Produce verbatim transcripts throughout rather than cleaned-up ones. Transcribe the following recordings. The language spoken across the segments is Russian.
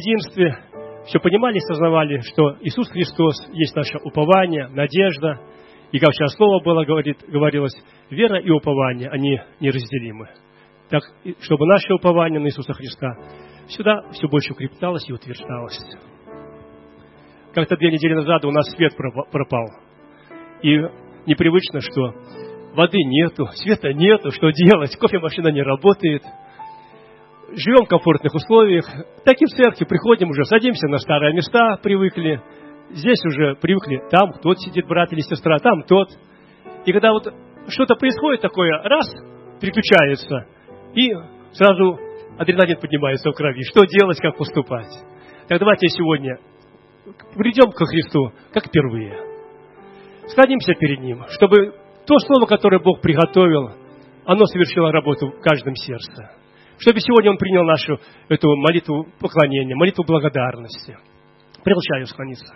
единстве, все понимали и сознавали, что Иисус Христос есть наше упование, надежда. И как вчера слово было, говорит, говорилось, вера и упование, они неразделимы. Так, чтобы наше упование на Иисуса Христа сюда все больше укреплялось и утверждалось. Как-то две недели назад у нас свет пропал. И непривычно, что воды нету, света нету, что делать, кофемашина не работает. Живем в комфортных условиях. Так и в церкви приходим уже, садимся на старые места, привыкли. Здесь уже привыкли, там тот сидит, брат или сестра, там тот. И когда вот что-то происходит такое, раз, переключается, и сразу адреналин поднимается в крови. Что делать, как поступать? Так давайте сегодня придем ко Христу, как впервые. Склонимся перед Ним, чтобы то слово, которое Бог приготовил, оно совершило работу в каждом сердце. Чтобы сегодня Он принял нашу эту молитву поклонения, молитву благодарности. Приглашаю склониться.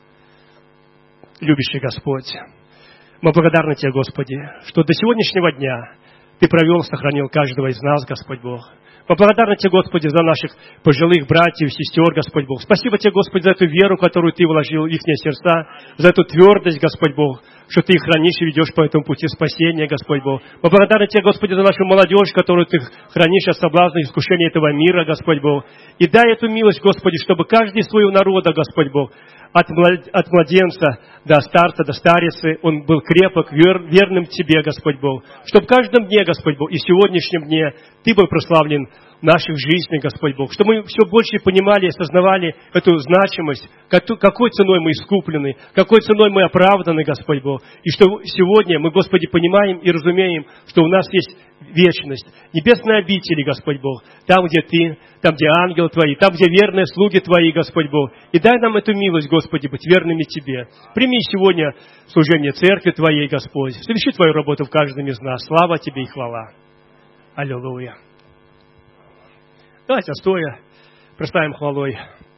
Любящий Господь, мы благодарны Тебе, Господи, что до сегодняшнего дня Ты провел, сохранил каждого из нас, Господь Бог. Мы благодарны Тебе, Господи, за наших пожилых братьев и сестер, Господь Бог. Спасибо Тебе, Господи, за эту веру, которую Ты вложил в их сердца, за эту твердость, Господь Бог, что Ты их хранишь и ведешь по этому пути спасения, Господь Бог. Мы благодарны Тебе, Господи, за нашу молодежь, которую Ты хранишь от соблазна и искушения этого мира, Господь Бог. И дай эту милость, Господи, чтобы каждый из своего народа, Господь Бог, от младенца до старца, до старицы, он был крепок, вер, верным Тебе, Господь Бог. Чтобы в каждом дне, Господь Бог, и в сегодняшнем дне Ты был прославлен в наших жизнях, Господь Бог. Чтобы мы все больше понимали и осознавали эту значимость, какой ценой мы искуплены, какой ценой мы оправданы, Господь Бог. И что сегодня мы, Господи, понимаем и разумеем, что у нас есть вечность, небесные обители, Господь Бог, там, где Ты, там, где ангелы Твои, там, где верные слуги Твои, Господь Бог. И дай нам эту милость, Господи, быть верными Тебе. Прими сегодня служение Церкви Твоей, Господь. Соверши Твою работу в каждом из нас. Слава Тебе и хвала. Аллилуйя. Давайте стоя прославим хвалой.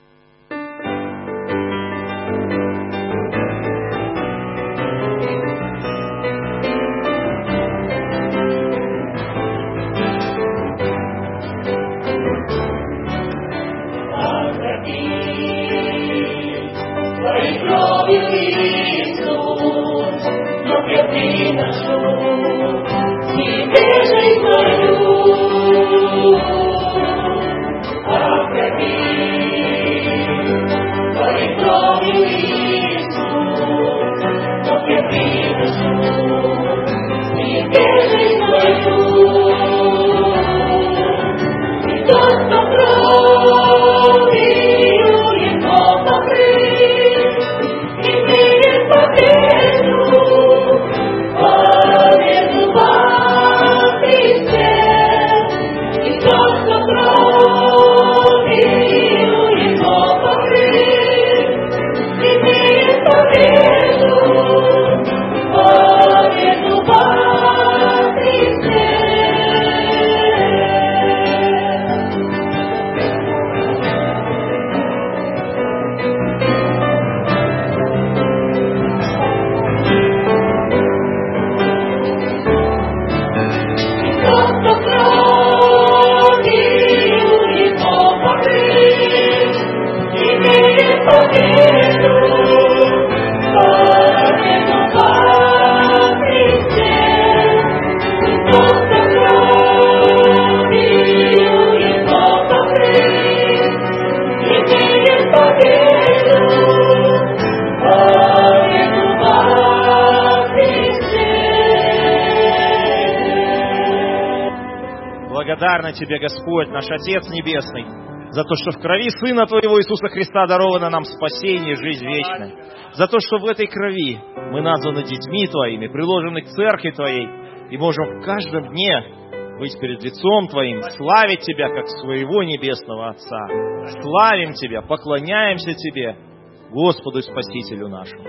Благодарны Тебе, Господь, наш Отец Небесный, за то, что в крови Сына Твоего Иисуса Христа даровано нам спасение и жизнь вечная. За то, что в этой крови мы названы детьми Твоими, приложены к Церкви Твоей, и можем в каждом дне быть перед лицом Твоим, славить Тебя, как своего Небесного Отца. Славим Тебя, поклоняемся Тебе, Господу и Спасителю нашему.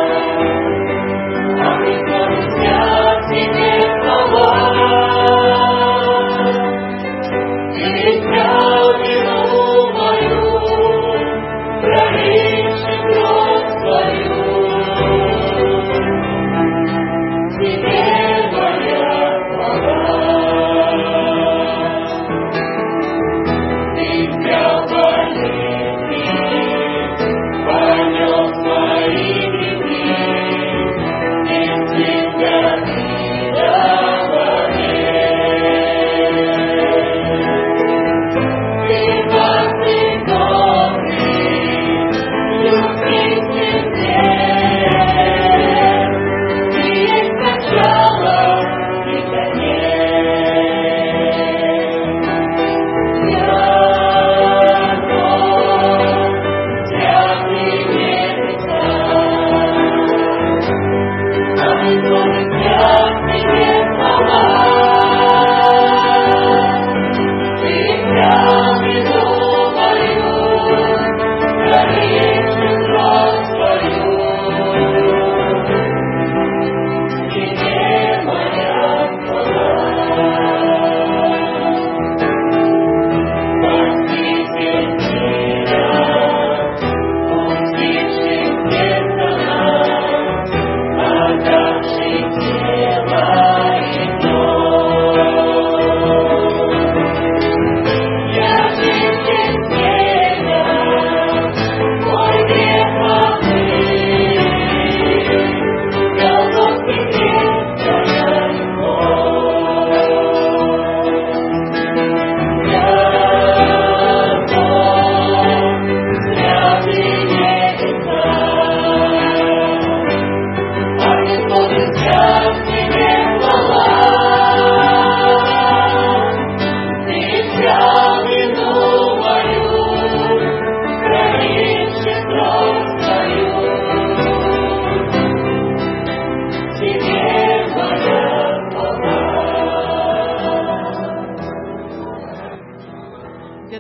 Тебе слава.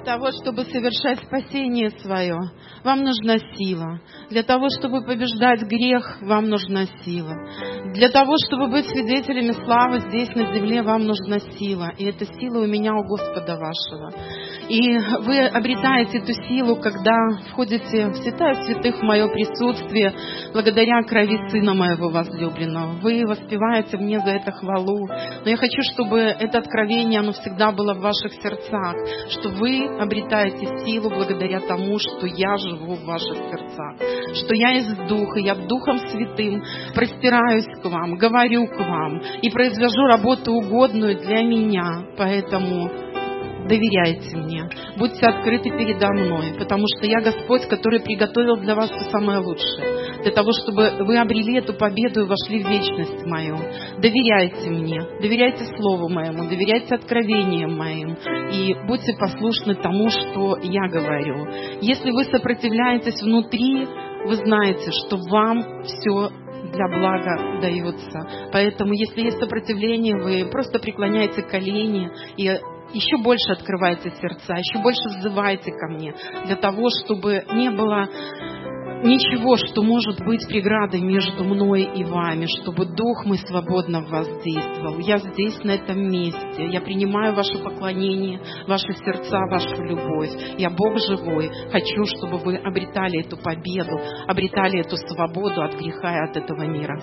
того, чтобы совершать спасение свое, вам нужна сила. Для того, чтобы побеждать грех, вам нужна сила. Для того, чтобы быть свидетелями славы здесь на земле, вам нужна сила. И эта сила у меня, у Господа вашего. И вы обретаете эту силу, когда входите в святая святых в мое присутствие, благодаря крови Сына моего возлюбленного. Вы воспеваете мне за это хвалу. Но я хочу, чтобы это откровение, оно всегда было в ваших сердцах, что вы обретаете силу благодаря тому, что я живу в ваших сердцах, что я из Духа, я Духом Святым простираюсь к вам, говорю к вам и произвожу работу угодную для меня. Поэтому доверяйте мне, будьте открыты передо мной, потому что я Господь, который приготовил для вас все самое лучшее, для того, чтобы вы обрели эту победу и вошли в вечность мою. Доверяйте мне, доверяйте Слову моему, доверяйте откровениям моим и будьте послушны тому, что я говорю. Если вы сопротивляетесь внутри, вы знаете, что вам все для блага дается. Поэтому, если есть сопротивление, вы просто преклоняете колени и еще больше открывайте сердца, еще больше взывайте ко мне, для того, чтобы не было ничего, что может быть преградой между мной и вами, чтобы Дух мой свободно в вас действовал. Я здесь, на этом месте. Я принимаю ваше поклонение, ваши сердца, вашу любовь. Я Бог живой. Хочу, чтобы вы обретали эту победу, обретали эту свободу от греха и от этого мира.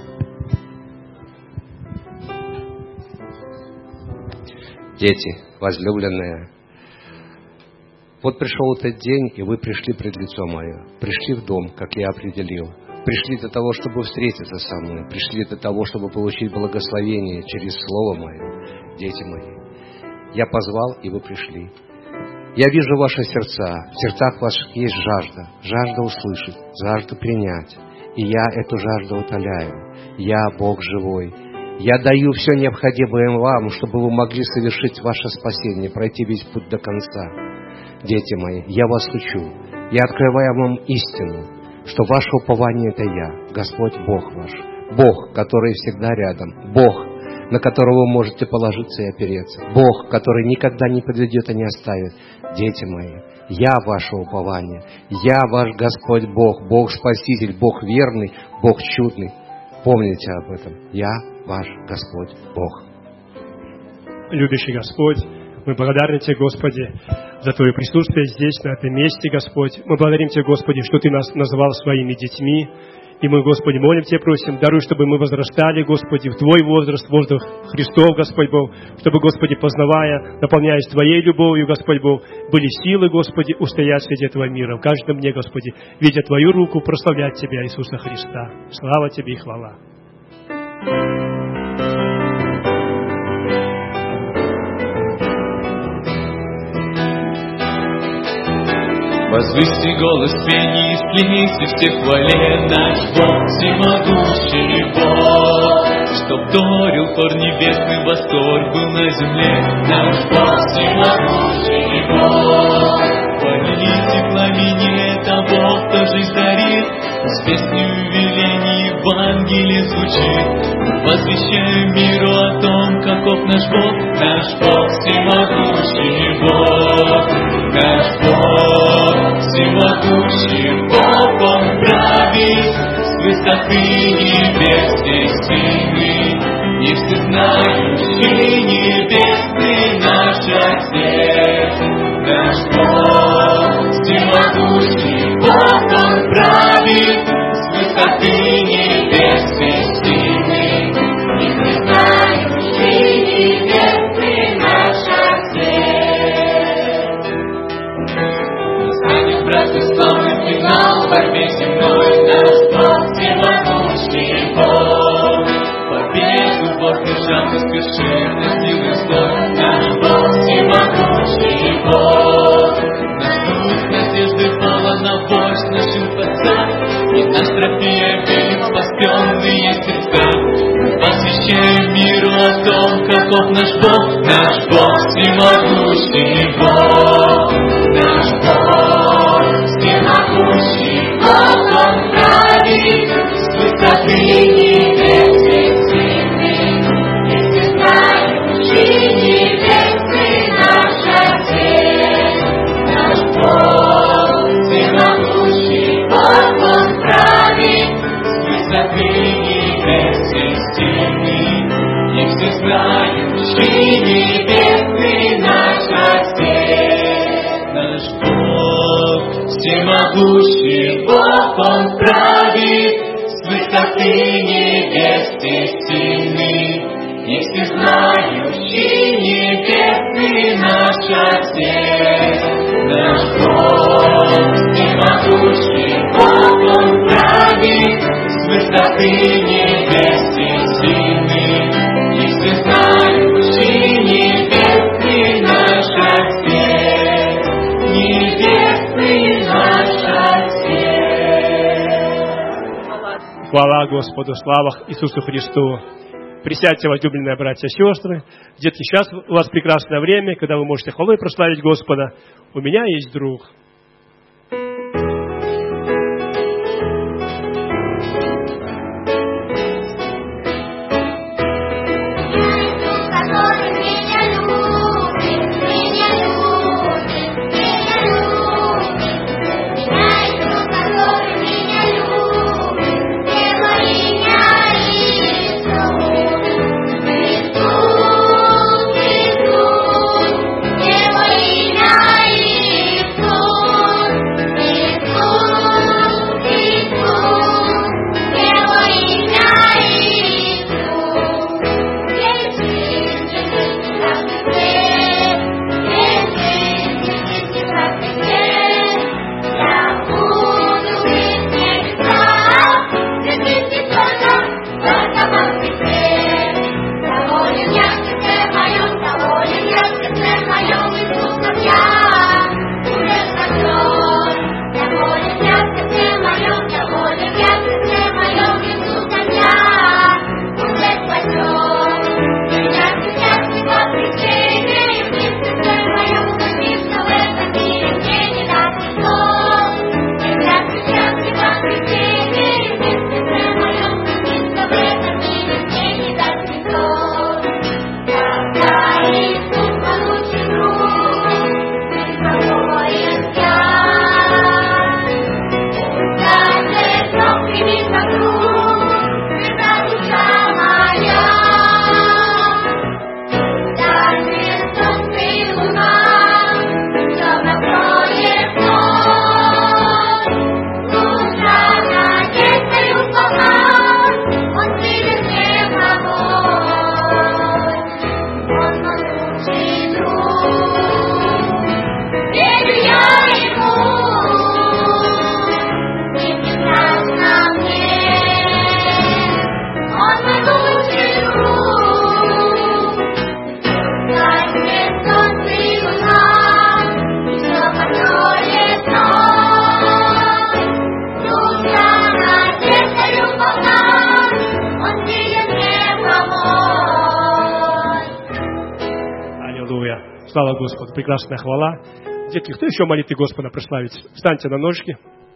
Дети, возлюбленные, вот пришел этот день, и вы пришли пред лицо мое, пришли в дом, как я определил, пришли для того, чтобы встретиться со мной, пришли для того, чтобы получить благословение через Слово мое. Дети мои, я позвал, и вы пришли. Я вижу ваши сердца, в сердцах ваших есть жажда, жажда услышать, жажда принять, и я эту жажду утоляю. Я Бог живой. Я даю все необходимое вам, чтобы вы могли совершить ваше спасение, пройти весь путь до конца. Дети мои, я вас учу, я открываю вам истину, что ваше упование — это я, Господь Бог ваш, Бог, который всегда рядом, Бог, на которого вы можете положиться и опереться, Бог, который никогда не подведет и не оставит. Дети мои, я ваше упование, я ваш Господь Бог, Бог Спаситель, Бог верный, Бог чудный. Помните об этом. Я ваш Господь Бог. Любящий Господь, мы благодарны Тебе, Господи, за Твое присутствие здесь, на этом месте, Господь. Мы благодарим Тебя, Господи, что Ты нас назвал своими детьми. И мы, Господи, молим Тебя, просим, даруй, чтобы мы возрастали, Господи, в Твой возраст, возраст Христов, Господь Бог, чтобы, Господи, познавая, наполняясь Твоей любовью, Господь Бог, были силы, Господи, устоять среди этого мира, в каждом дне, Господи, видя Твою руку, прославлять Тебя, Иисуса Христа. Слава Тебе и хвала. Возвысьте голос пений, склоните все хвале, наш Бог всемогущий Бог, чтоб вторил хор небесный, восторг был на земле. Наш Бог всемогущий Бог, хвалите пламени, это Бог, кто жизнь дарит, с песней велений Евангелие звучит. Возвещаем миру о том, каков наш Бог, наш Бог всемогущий Бог, наш Бог всемогущий Бог, Он правит с высоты небес весь сильный, и всезнающий небесный наш Отец. Наш Бог всемогущий Бог, Он правит с высоты небес весь сильный, и всезнающий небесный наш Отец. Настанет, братья, славный финал в борьбе земной. Наш Бог всемогущий Бог, победу Бог держал, поспешив на силы злой. Наш Бог всемогущий Бог, наш дух надежды полон на вождь нашим Творца, и наш трофей велик спасенные сердца. Посвящаем миру о том, каков наш Бог, наш Бог всемогущий Бог, наш Бог всемогущий Бог, Он правит с высоты небес весь сильный, и всезнающий небесный наш Отец. небесный наш Отец. Наш Бог, всемогущий Бог, Он правит, с высоты небес истинный, и всезнающий небесный наш Отец. Наш Бог, всемогущий Бог, Он правит, с высоты небес истинный, и всезнающий небесный наш Отец. Небесный наш Отец. Хвала Господу, слава Иисусу Христу. Присядьте, возлюбленные братья и сестры. Детки, сейчас у вас прекрасное время, когда вы можете хвалой прославить Господа. У меня есть друг. Слава Господу, прекрасная хвала. Детки, кто еще молитвы Господа прославить? Встаньте на ножки.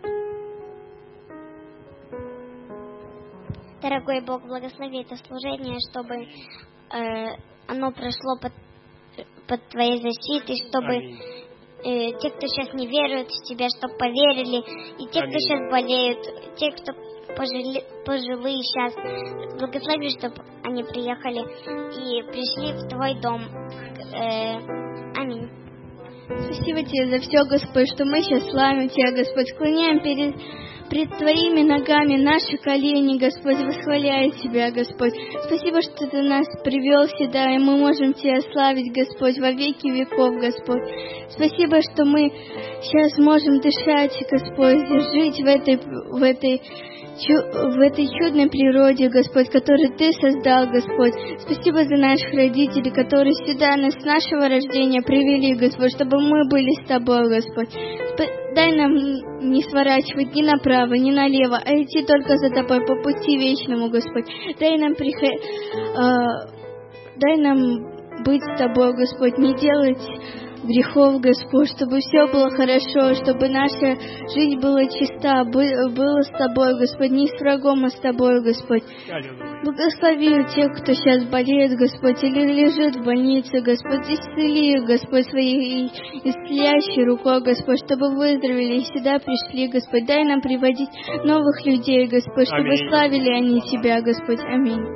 Дорогой Бог, благослови это служение, чтобы э, оно прошло под, под Твоей защитой, чтобы э, те, кто сейчас не веруют в Тебя, чтобы поверили, и те, Аминь. Кто сейчас болеют, те, кто пожили, пожилые сейчас, благослови, чтобы они приехали и пришли в Твой дом. Э, Аминь. Спасибо Тебе за все, Господь, что мы сейчас славим Тебя, Господь, склоняем перед, пред Твоими ногами наши колени, Господь, восхваляя Тебя, Господь. Спасибо, что Ты нас привел сюда, и мы можем Тебя славить, Господь, во веки веков, Господь. Спасибо, что мы сейчас можем дышать, Господь, жить в этой, в этой в этой чудной природе, Господь, которую Ты создал, Господь. Спасибо за наших родителей, которые сюда нас с нашего рождения привели, Господь, чтобы мы были с Тобой, Господь. Дай нам не сворачивать ни направо, ни налево, а идти только за Тобой по пути вечному, Господь. Дай нам, приход... э... Дай нам быть с Тобой, Господь, не делать грехов, Господь, чтобы все было хорошо, чтобы наша жизнь была чиста, было с Тобой, Господь, не с врагом, а с Тобой, Господь. Благослови тех, кто сейчас болеет, Господь, или лежит в больнице, Господь, исцели их, Господь, своей исцеляющей рукой, Господь, чтобы выздоровели и сюда пришли, Господь. Дай нам приводить новых людей, Господь, чтобы Аминь. Славили они Тебя, Господь. Аминь.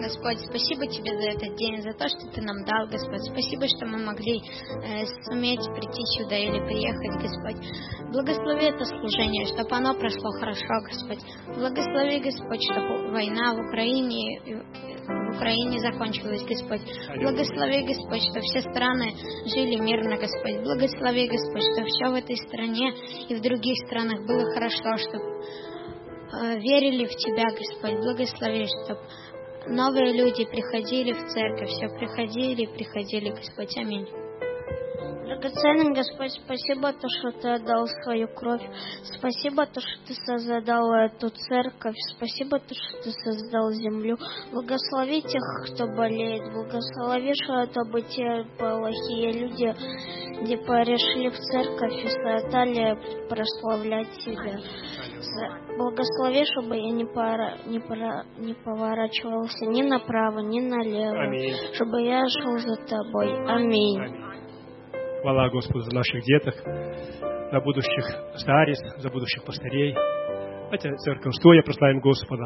Господь, спасибо Тебе за этот день, за то, что Ты нам дал, Господь. Спасибо, что мы могли э, суметь прийти сюда или приехать, Господь. Благослови это служение, чтобы оно прошло хорошо, Господь. Благослови, Господь, чтобы война в Украине, в Украине закончилась, Господь. Благослови, Господь, что все страны жили мирно, Господь. Благослови, Господь, что все в этой стране и в других странах было хорошо, чтобы э, верили в Тебя, Господь. Благослови, чтобы новые люди приходили в церковь, все приходили, приходили, Господь. Аминь. Драгоценный Господь, спасибо, то, что Ты отдал свою кровь. Спасибо, то, что Ты создал эту церковь. Спасибо, то, что Ты создал землю. Благослови тех, кто болеет. Благослови, чтобы те плохие люди, где пришли в церковь и стали прославлять Тебя. Благослови, чтобы я не, пора, не, пора, не поворачивался ни направо, ни налево. Аминь. Чтобы я шел за Тобой. Аминь. Аминь. Хвала Господу за наших деток, за будущих старец, за будущих пастырей. Давайте, церковь, стоя, прославим Господа.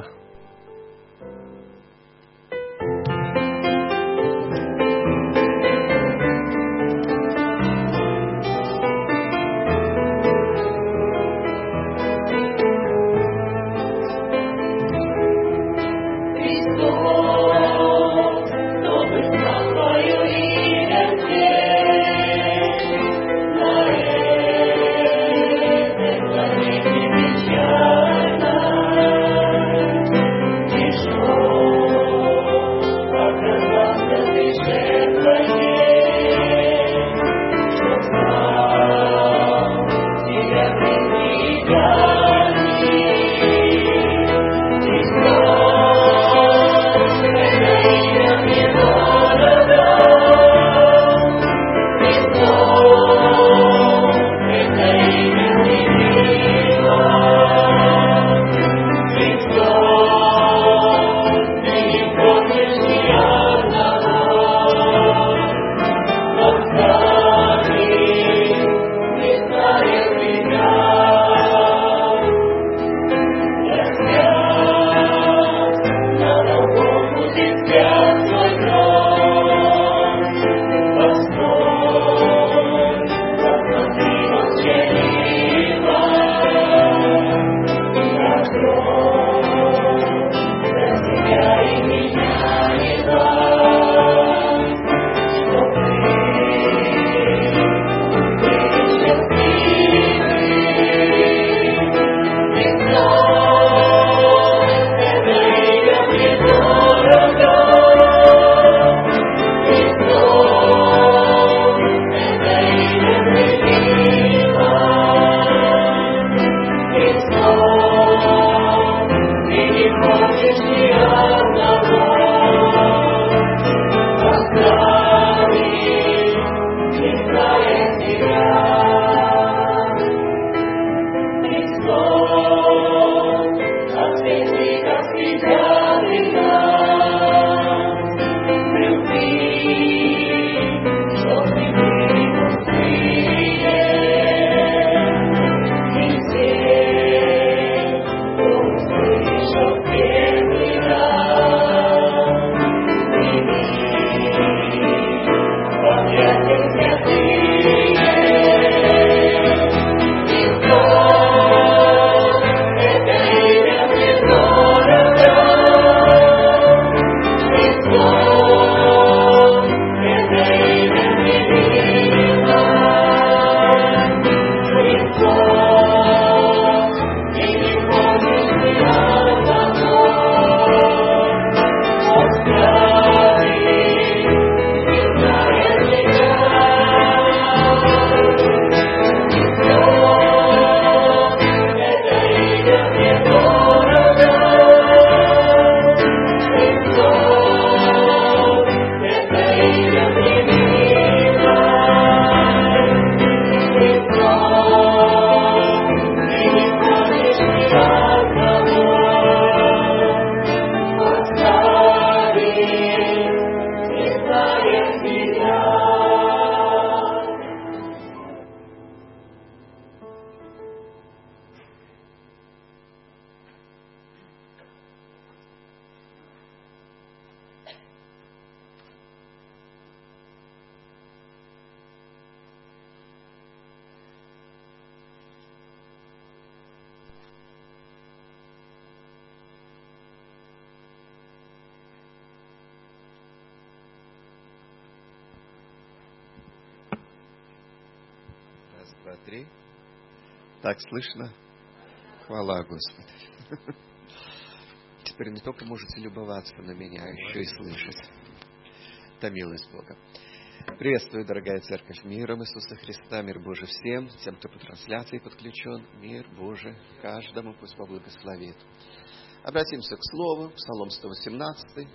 Thank you. Раз, два, три. Так слышно? Хвала Господу. Теперь не только можете любоваться на меня, а еще и слышать. Это милость Бога. Приветствую, дорогая церковь, миром Иисуса Христа, мир Божий всем, тем, кто по трансляции подключен, мир Божий каждому, пусть Бог благословит. Обратимся к Слову, Псалом сто восемнадцатый.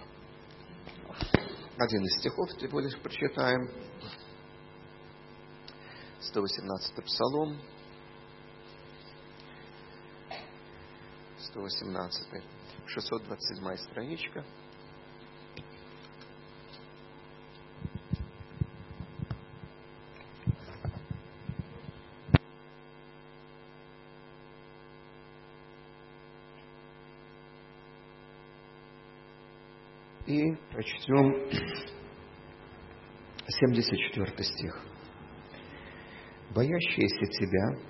Один из стихов всего лишь прочитаем. сто восемнадцатый Псалом. сто восемнадцатый. шестьсот двадцать седьмая страничка. И прочтем семьдесят четвёртый стих. «Боящиеся Тебя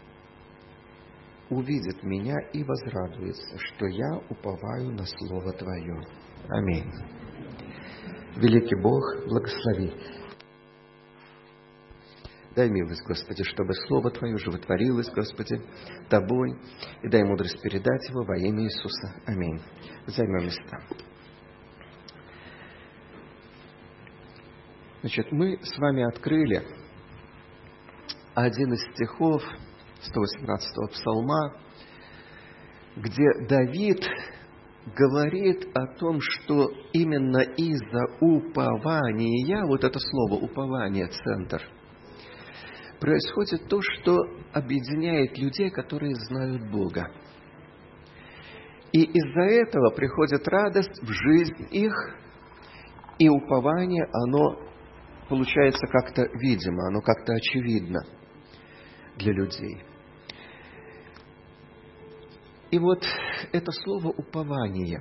увидят меня и возрадуются, что я уповаю на Слово Твое». Аминь. Великий Бог, благослови. Дай милость, Господи, чтобы Слово Твое животворилось, Господи, Тобой, и дай мудрость передать его во имя Иисуса. Аминь. Займем места. Значит, мы с вами открыли один из стихов сто восемнадцатого Псалма, где Давид говорит о том, что именно из-за упования, вот это слово «упование», центр, происходит то, что объединяет людей, которые знают Бога. И из-за этого приходит радость в жизнь их, и упование, оно получается как-то видимо, оно как-то очевидно для людей. И вот это слово «упование».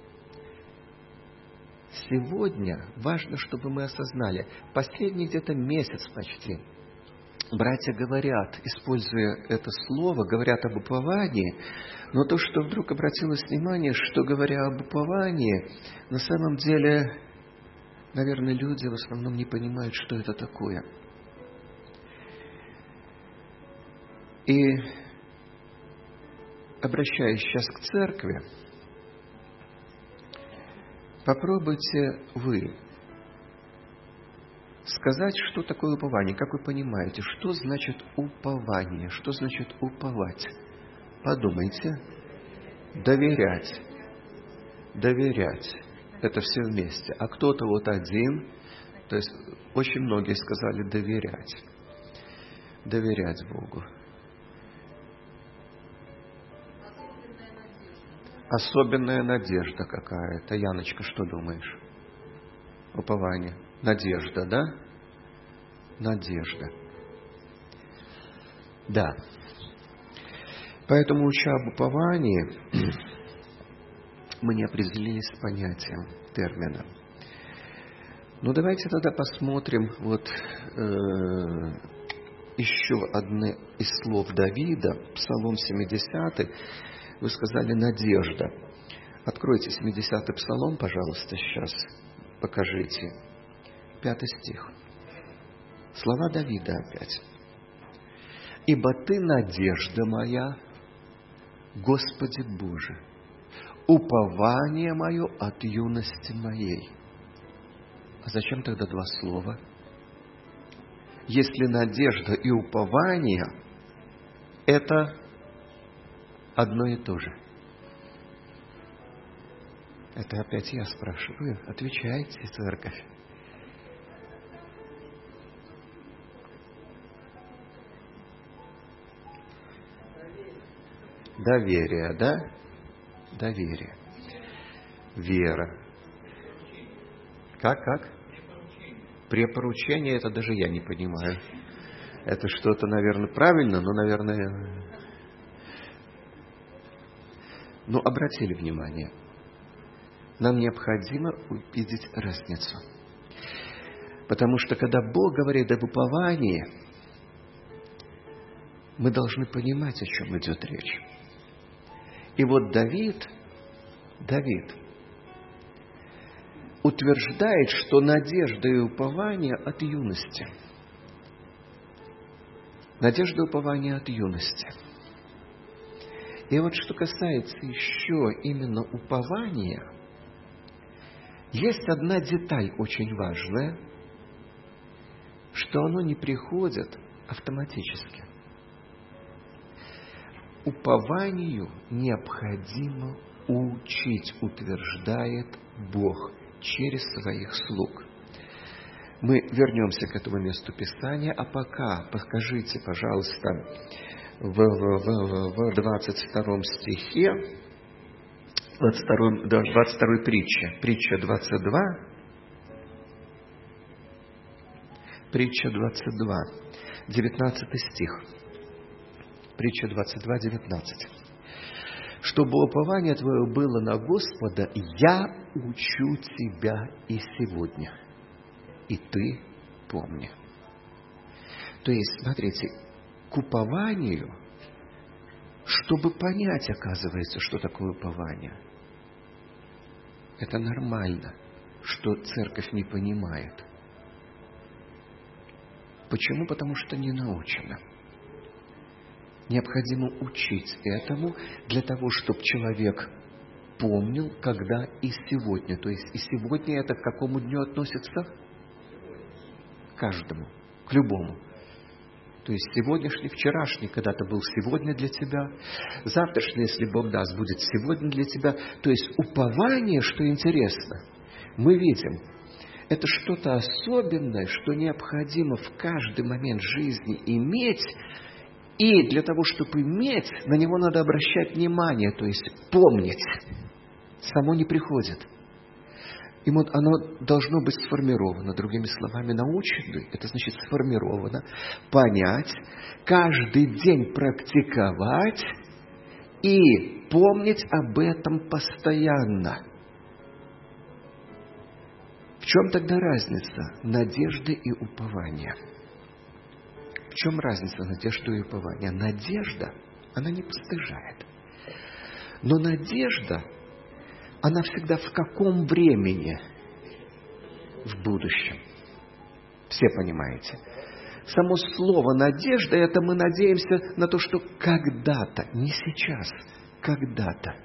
Сегодня важно, чтобы мы осознали, последний где-то месяц почти братья говорят, используя это слово, говорят об уповании, но то, что вдруг обратилось внимание, что, говоря об уповании, на самом деле, наверное, люди в основном не понимают, что это такое. И, обращаясь сейчас к церкви, попробуйте вы сказать, что такое упование, как вы понимаете, что значит упование, что значит уповать. Подумайте. Доверять. Доверять. Это все вместе. А кто-то вот один, то есть очень многие сказали доверять. Доверять Богу. Особенная надежда какая-то. Яночка, что думаешь? Упование. Надежда, да? Надежда. Да. Поэтому, уча об уповании, мы не определились с понятием, термином. Ну, давайте тогда посмотрим вот э, еще одно из слов Давида, Псалом семидесятый. Вы сказали «надежда». Откройте семидесятый Псалом, пожалуйста, сейчас. Покажите. Пятый стих. Слова Давида опять. «Ибо Ты надежда моя, Господи Боже, упование мое от юности моей». А зачем тогда два слова? Если надежда и упование – это одно и то же. Это опять я спрашиваю. Отвечайте, церковь. Доверие, да? Доверие. Вера. Как, как? Препоручение, это даже я не понимаю. Это что-то, наверное, правильно, но, наверное... Но обратили внимание. Нам необходимо увидеть разницу. Потому что, когда Бог говорит об уповании, мы должны понимать, о чем идет речь. И вот Давид, Давид утверждает, что надежда и упование от юности. Надежда и упование от юности. И вот что касается еще именно упования, есть одна деталь очень важная, что оно не приходит автоматически. Упованию необходимо учить, утверждает Бог через своих слуг. Мы вернемся к этому месту Писания, а пока покажите, пожалуйста, в, в, в, в двадцать втором стихе, двадцать второй, двадцать второй притче, притча двадцать два, притча двадцать два, девятнадцатый стих, притча двадцать два, девятнадцать. «Чтобы упование твое было на Господа, я учу тебя и сегодня, и ты помни». То есть, смотрите, к упованию, чтобы понять, оказывается, что такое упование, это нормально, что церковь не понимает. Почему? Потому что не научена. Необходимо учить этому для того, чтобы человек помнил, когда и сегодня. То есть и сегодня это к какому дню относится? К каждому, к любому. То есть сегодняшний, вчерашний когда-то был сегодня для тебя. Завтрашний, если Бог даст, будет сегодня для тебя. То есть упование, что интересно, мы видим, это что-то особенное, что необходимо в каждый момент жизни иметь. И для того, чтобы иметь, на него надо обращать внимание, то есть помнить. Само не приходит. Ему оно должно быть сформировано, другими словами, научено, это значит сформировано, понять, каждый день практиковать и помнить об этом постоянно. В чем тогда разница надежды и упования? В чем разница надежды и упования? Надежда, она не постыжает. Но надежда, она всегда в каком времени? В будущем. Все понимаете? Само слово «надежда» — это мы надеемся на то, что когда-то, не сейчас, когда-то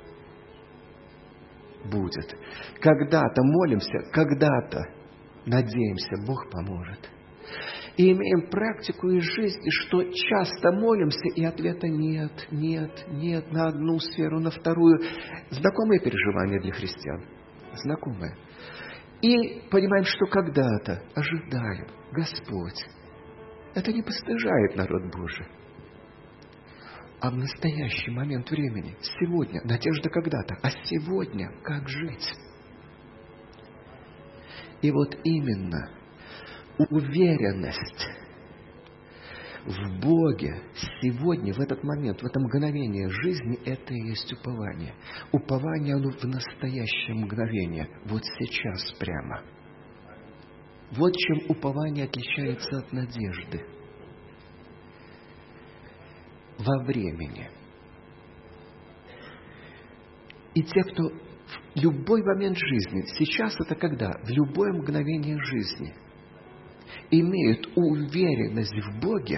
будет. Когда-то молимся, когда-то надеемся, Бог поможет. И имеем практику из жизни, что часто молимся, и ответа нет, нет, нет, на одну сферу, на вторую. Знакомые переживания для христиан? Знакомые. И понимаем, что когда-то ожидаем, Господь. Это не постыжает народ Божий. А в настоящий момент времени, сегодня, надежда когда-то, а сегодня как жить? И вот именно уверенность в Боге сегодня, в этот момент, в это мгновение жизни, это и есть упование. Упование, оно в настоящее мгновение, вот сейчас прямо. Вот чем упование отличается от надежды. Во времени. И те, кто в любой момент жизни, сейчас это когда? В любое мгновение жизни имеют уверенность в Боге,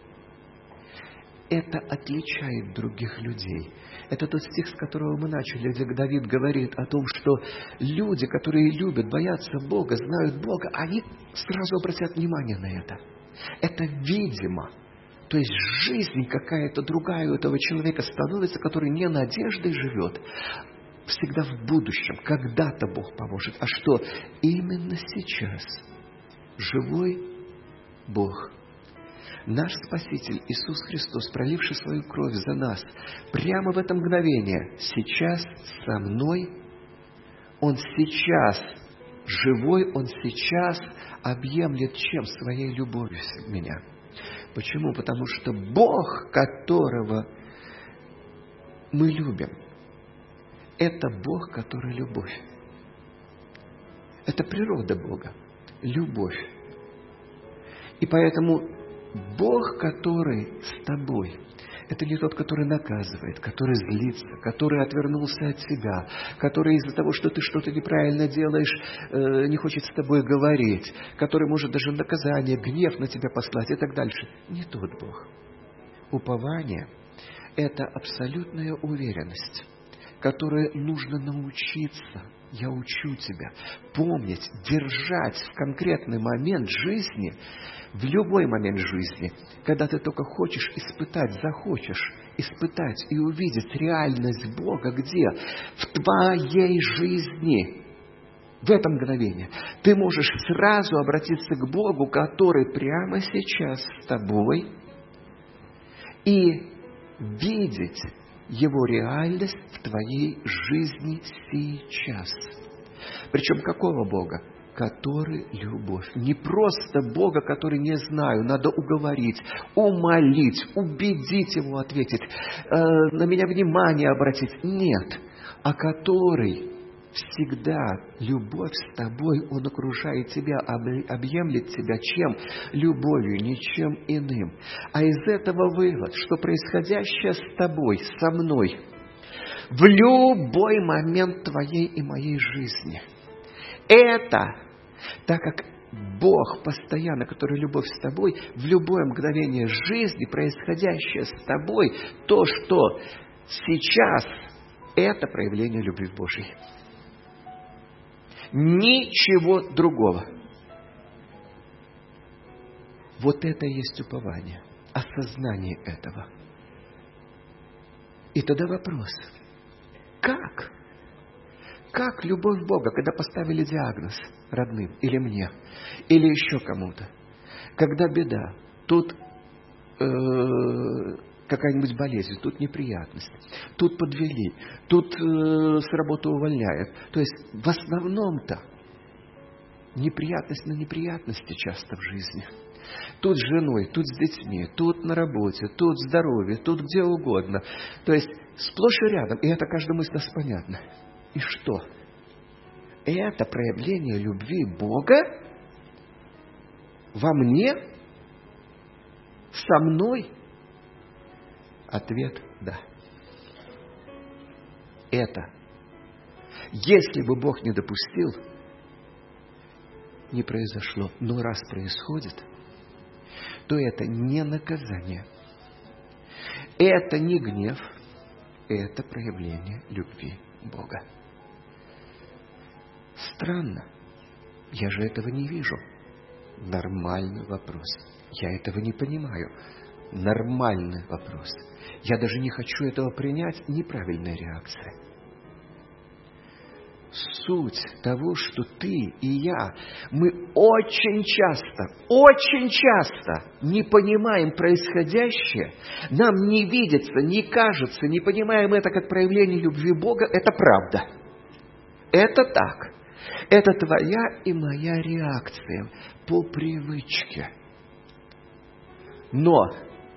это отличает других людей. Это тот стих, с которого мы начали, где Давид говорит о том, что люди, которые любят, боятся Бога, знают Бога, они сразу обратят внимание на это. Это видимо. То есть жизнь какая-то другая у этого человека становится, который не надеждой живет, всегда в будущем, когда-то Бог поможет. А что? Именно сейчас живой Бог, наш Спаситель Иисус Христос, проливший свою кровь за нас, прямо в это мгновение, сейчас со мной, Он сейчас живой, Он сейчас объемлет чем? Своей любовью меня. Почему? Потому что Бог, которого мы любим, это Бог, который любовь. Это природа Бога. Любовь. И поэтому Бог, который с тобой, Это не тот, который наказывает, который злится, который отвернулся от тебя, который из-за того, что ты что-то неправильно делаешь, не хочет с тобой говорить, который может даже наказание, гнев на тебя послать и так дальше. Не тот Бог. Упование – это абсолютная уверенность, которой нужно научиться. Я учу тебя помнить, держать в конкретный момент жизни, в любой момент жизни, когда ты только хочешь испытать, захочешь испытать и увидеть реальность Бога, где? В твоей жизни. В это мгновение ты можешь сразу обратиться к Богу, который прямо сейчас с тобой, и видеть Его реальность в твоей жизни сейчас. Причем какого Бога? Который любовь. Не просто Бога, который не знаю, надо уговорить, умолить, убедить Его ответить, э, на меня внимание обратить. Нет. А который всегда любовь с тобой, Он окружает тебя, объемлет тебя чем? Любовью, ничем иным. А из этого вывод, что происходящее с тобой, со мной, в любой момент твоей и моей жизни, это, так как Бог постоянно, который любовь с тобой, в любое мгновение жизни, происходящее с тобой, то, что сейчас, это проявление любви Божьей. Ничего другого. Вот это и есть упование, осознание этого. И тогда вопрос, как? Как любовь Бога, когда поставили диагноз родным, или мне, или еще кому-то, когда беда, тут э, какая-нибудь болезнь, тут неприятность, тут подвели, тут э, с работы увольняют. То есть в основном-то неприятность на неприятности часто в жизни. Тут с женой, тут с детьми, тут на работе, тут в здоровье, тут где угодно. То есть сплошь и рядом, и это каждому из нас понятно. И что? Это проявление любви Бога во мне, со мной? Ответ – да. Это. Если бы Бог не допустил, не произошло. Но раз происходит, то это не наказание. Это не гнев. Это проявление любви Бога. Странно. Я же этого не вижу. Нормальный вопрос. Я этого не понимаю. Нормальный вопрос. Я даже не хочу этого принять. Неправильная реакция. Суть того, что ты и я, мы очень часто, очень часто не понимаем происходящее, нам не видится, не кажется, не понимаем это как проявление любви Бога, это правда. Это так. Это твоя и моя реакция по привычке. Но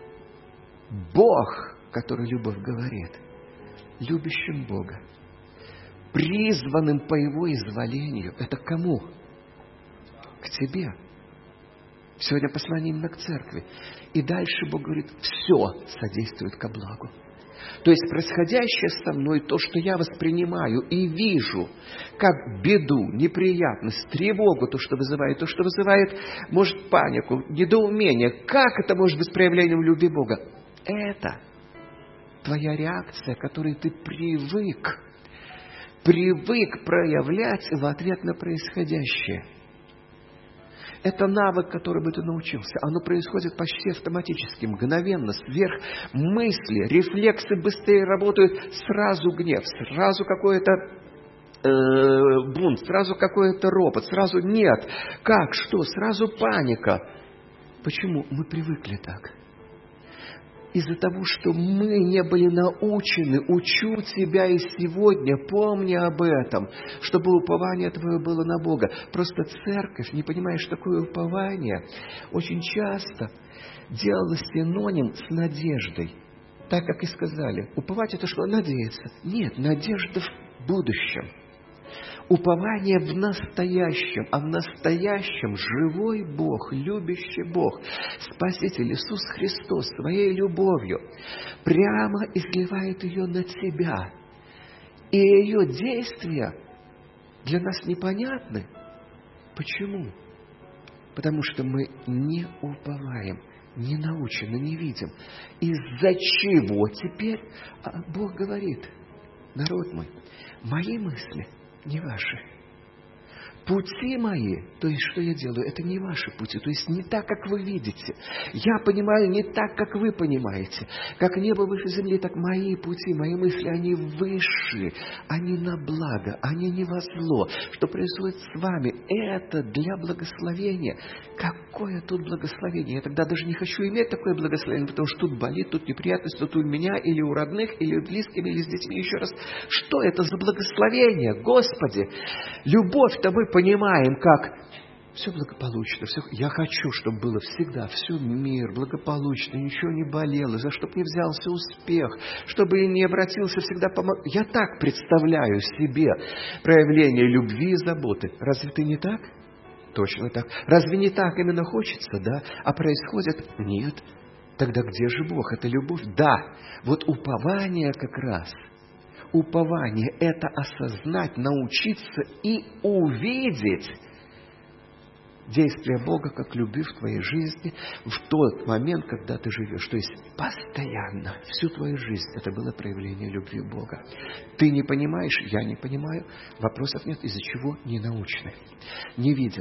Бог, который любовь говорит, любящим Бога, призванным по Его изволению, это кому? К тебе. Сегодня послание именно к церкви. И дальше Бог говорит, все содействует ко благу. То есть происходящее со мной, то, что я воспринимаю и вижу, как беду, неприятность, тревогу, то, что вызывает, то, что вызывает, может, панику, недоумение. Как это может быть проявлением любви Бога? Это твоя реакция, к которой ты привык. Привык проявлять в ответ на происходящее. Это навык, который бы ты научился. Оно происходит почти автоматически, мгновенно, сверх мысли. Рефлексы быстрее работают. Сразу гнев, сразу какой-то э, бунт, сразу какой-то ропот, сразу нет. Как? Что? Сразу паника. Почему? Мы привыкли так. Из-за того, что мы не были научены, учу тебя и сегодня, помни об этом, чтобы упование твое было на Бога. Просто церковь, не понимаешь, такое упование, очень часто делала синоним с надеждой. Так, как и сказали, уповать это что? Надеяться. Нет, надежда в будущем. Упование в настоящем, а в настоящем живой Бог, любящий Бог, Спаситель Иисус Христос своей любовью прямо изливает ее на тебя. И ее действия для нас непонятны. Почему? Потому что мы не уповаем, не научены, не видим. Из-за чего теперь а Бог говорит: народ мой, мои мысли не ваши. Пути мои, то есть что я делаю, это не ваши пути, то есть не так, как вы видите. Я понимаю не так, как вы понимаете. Как небо выше земли, так мои пути, мои мысли, они выше, они на благо, они не во зло. Что происходит с вами, это для благословения. Какое тут благословение? Я тогда даже не хочу иметь такое благословение, потому что тут болит, тут неприятность, тут у меня, или у родных, или у близких, или с детьми. Еще раз, что это за благословение, Господи? Любовь-то мы понимаем, как все благополучно. Все... Я хочу, чтобы было всегда все мир, благополучно, ничего не болело, за чтобы не взялся успех, чтобы не обратился всегда помог. Я так представляю себе проявление любви и заботы. Разве ты не так? Точно так. Разве не так именно хочется, да? А происходит? Нет. Тогда где же Бог? Это любовь? Да. Вот упование как раз. Упование – это осознать, научиться и увидеть действие Бога как любви в твоей жизни в тот момент, когда ты живешь. То есть постоянно, всю твою жизнь это было проявление любви Бога. Ты не понимаешь, я не понимаю, вопросов нет, из-за чего не научны, не видим.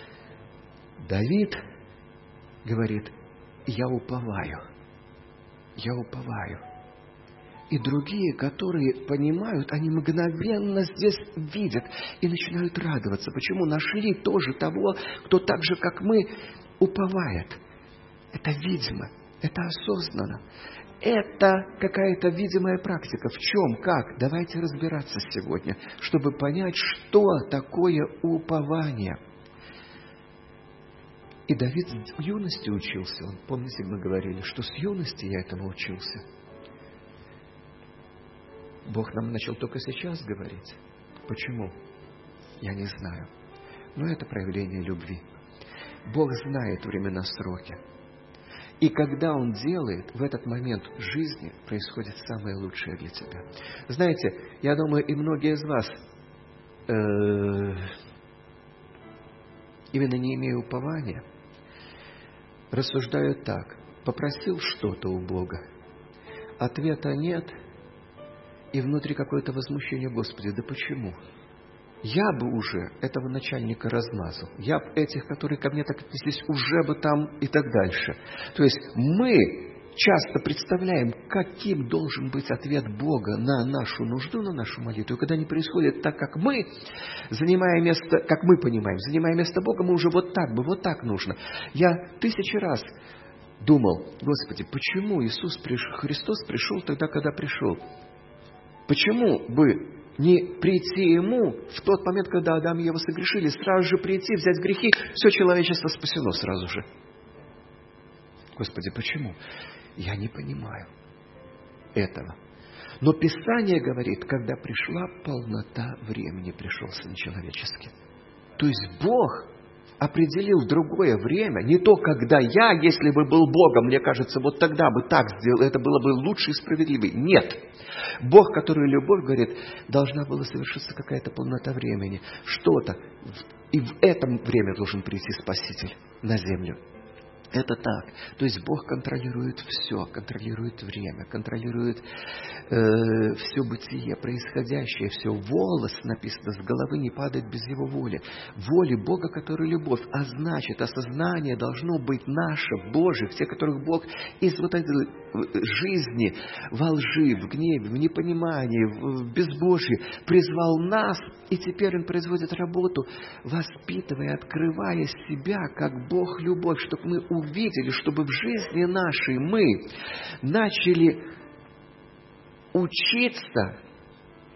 Давид говорит: я уповаю, я уповаю. И другие, которые понимают, они мгновенно здесь видят и начинают радоваться. Почему? Нашли тоже того, кто так же, как мы, уповает. Это видимо, это осознанно. Это какая-то видимая практика. В чем, как? Давайте разбираться сегодня, чтобы понять, что такое упование. И Давид в юности учился. Он, помните, мы говорили, что с юности я этому учился. Бог нам начал только сейчас говорить. Почему? Я не знаю. Но это проявление любви. Бог знает времена, сроки. И когда Он делает, в этот момент жизни происходит самое лучшее для тебя. Знаете, я думаю, и многие из вас, э, именно не имея упования, рассуждают так: попросил что-то у Бога, ответа нет, и внутри какое-то возмущение: Господи, да почему? Я бы уже этого начальника размазал. Я бы этих, которые ко мне так отнеслись, уже бы там и так дальше. То есть мы часто представляем, каким должен быть ответ Бога на нашу нужду, на нашу молитву. И когда не происходит так, как мы, занимая место, как мы понимаем, занимая место Бога, мы уже вот так бы, вот так нужно. Я тысячи раз думал: Господи, почему Иисус Христос пришел тогда, когда пришел? Почему бы не прийти Ему в тот момент, когда Адам и Ева согрешили, сразу же прийти, взять грехи, все человечество спасено сразу же? Господи, почему? Я не понимаю этого. Но Писание говорит, когда пришла полнота времени, пришел Сын Человеческий. То есть Бог определил другое время, не то, когда я, если бы был Богом, мне кажется, вот тогда бы так сделал, это было бы лучше и справедливее. Нет. Бог, который любовь, говорит, должна была совершиться какая-то полнота времени. Что-то. И в этом время должен прийти Спаситель на землю. Это так. То есть Бог контролирует все, контролирует время, контролирует э, все бытие, происходящее, все. Волос, написано, с головы не падает без Его воли. Воли Бога, который любовь. А значит, осознание должно быть наше, Божьих, те, которых Бог из вот этой жизни во лжи, в гневе, в непонимании, в безбожии призвал нас, и теперь Он производит работу, воспитывая, открывая себя, как Бог любовь, чтобы мы увидели, чтобы в жизни нашей мы начали учиться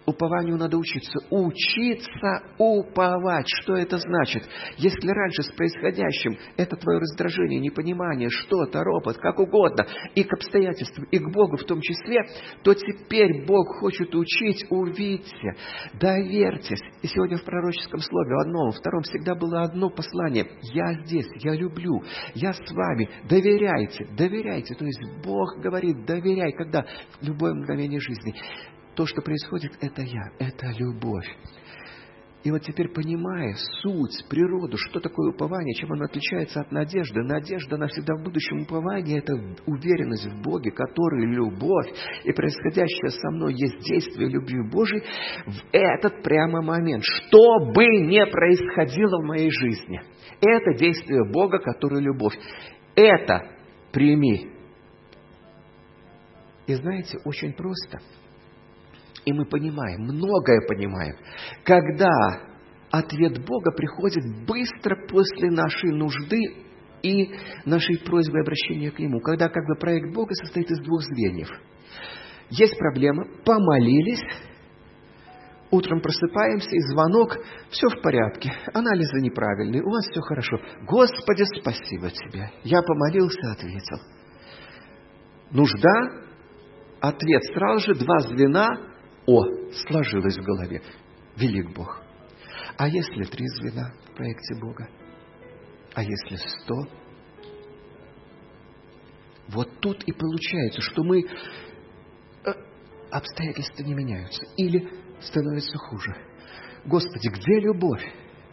упованию надо учиться. Учиться уповать. Что это значит? Если раньше с происходящим это твое раздражение, непонимание, что-то, ропот, как угодно, и к обстоятельствам, и к Богу в том числе, то теперь Бог хочет учить, увидьте, доверьтесь. И сегодня в пророческом слове, в одном, втором всегда было одно послание. Я здесь, я люблю, я с вами. Доверяйте, доверяйте. То есть Бог говорит, доверяй, когда в любое мгновение жизни. То, что происходит, это я, это любовь. И вот теперь, понимая суть, природу, что такое упование, чем оно отличается от надежды. Надежда навсегда в будущем, упование – это уверенность в Боге, который любовь, и происходящее со мной есть действие любви Божией в этот прямо момент. Что бы ни происходило в моей жизни, это действие Бога, который любовь. Это прими. И знаете, очень просто. И мы понимаем, многое понимаем, когда ответ Бога приходит быстро после нашей нужды и нашей просьбы и обращения к Нему. Когда как бы проект Бога состоит из двух звеньев. Есть проблема, помолились, утром просыпаемся, и звонок, все в порядке, анализы неправильные, у вас все хорошо. Господи, спасибо Тебе. Я помолился, ответил. Нужда, ответ сразу же, два звена. О, сложилось в голове. Велик Бог. А если три звена в проекте Бога? А если сто? Вот тут и получается, что мы... Обстоятельства не меняются. Или становится хуже. Господи, где любовь?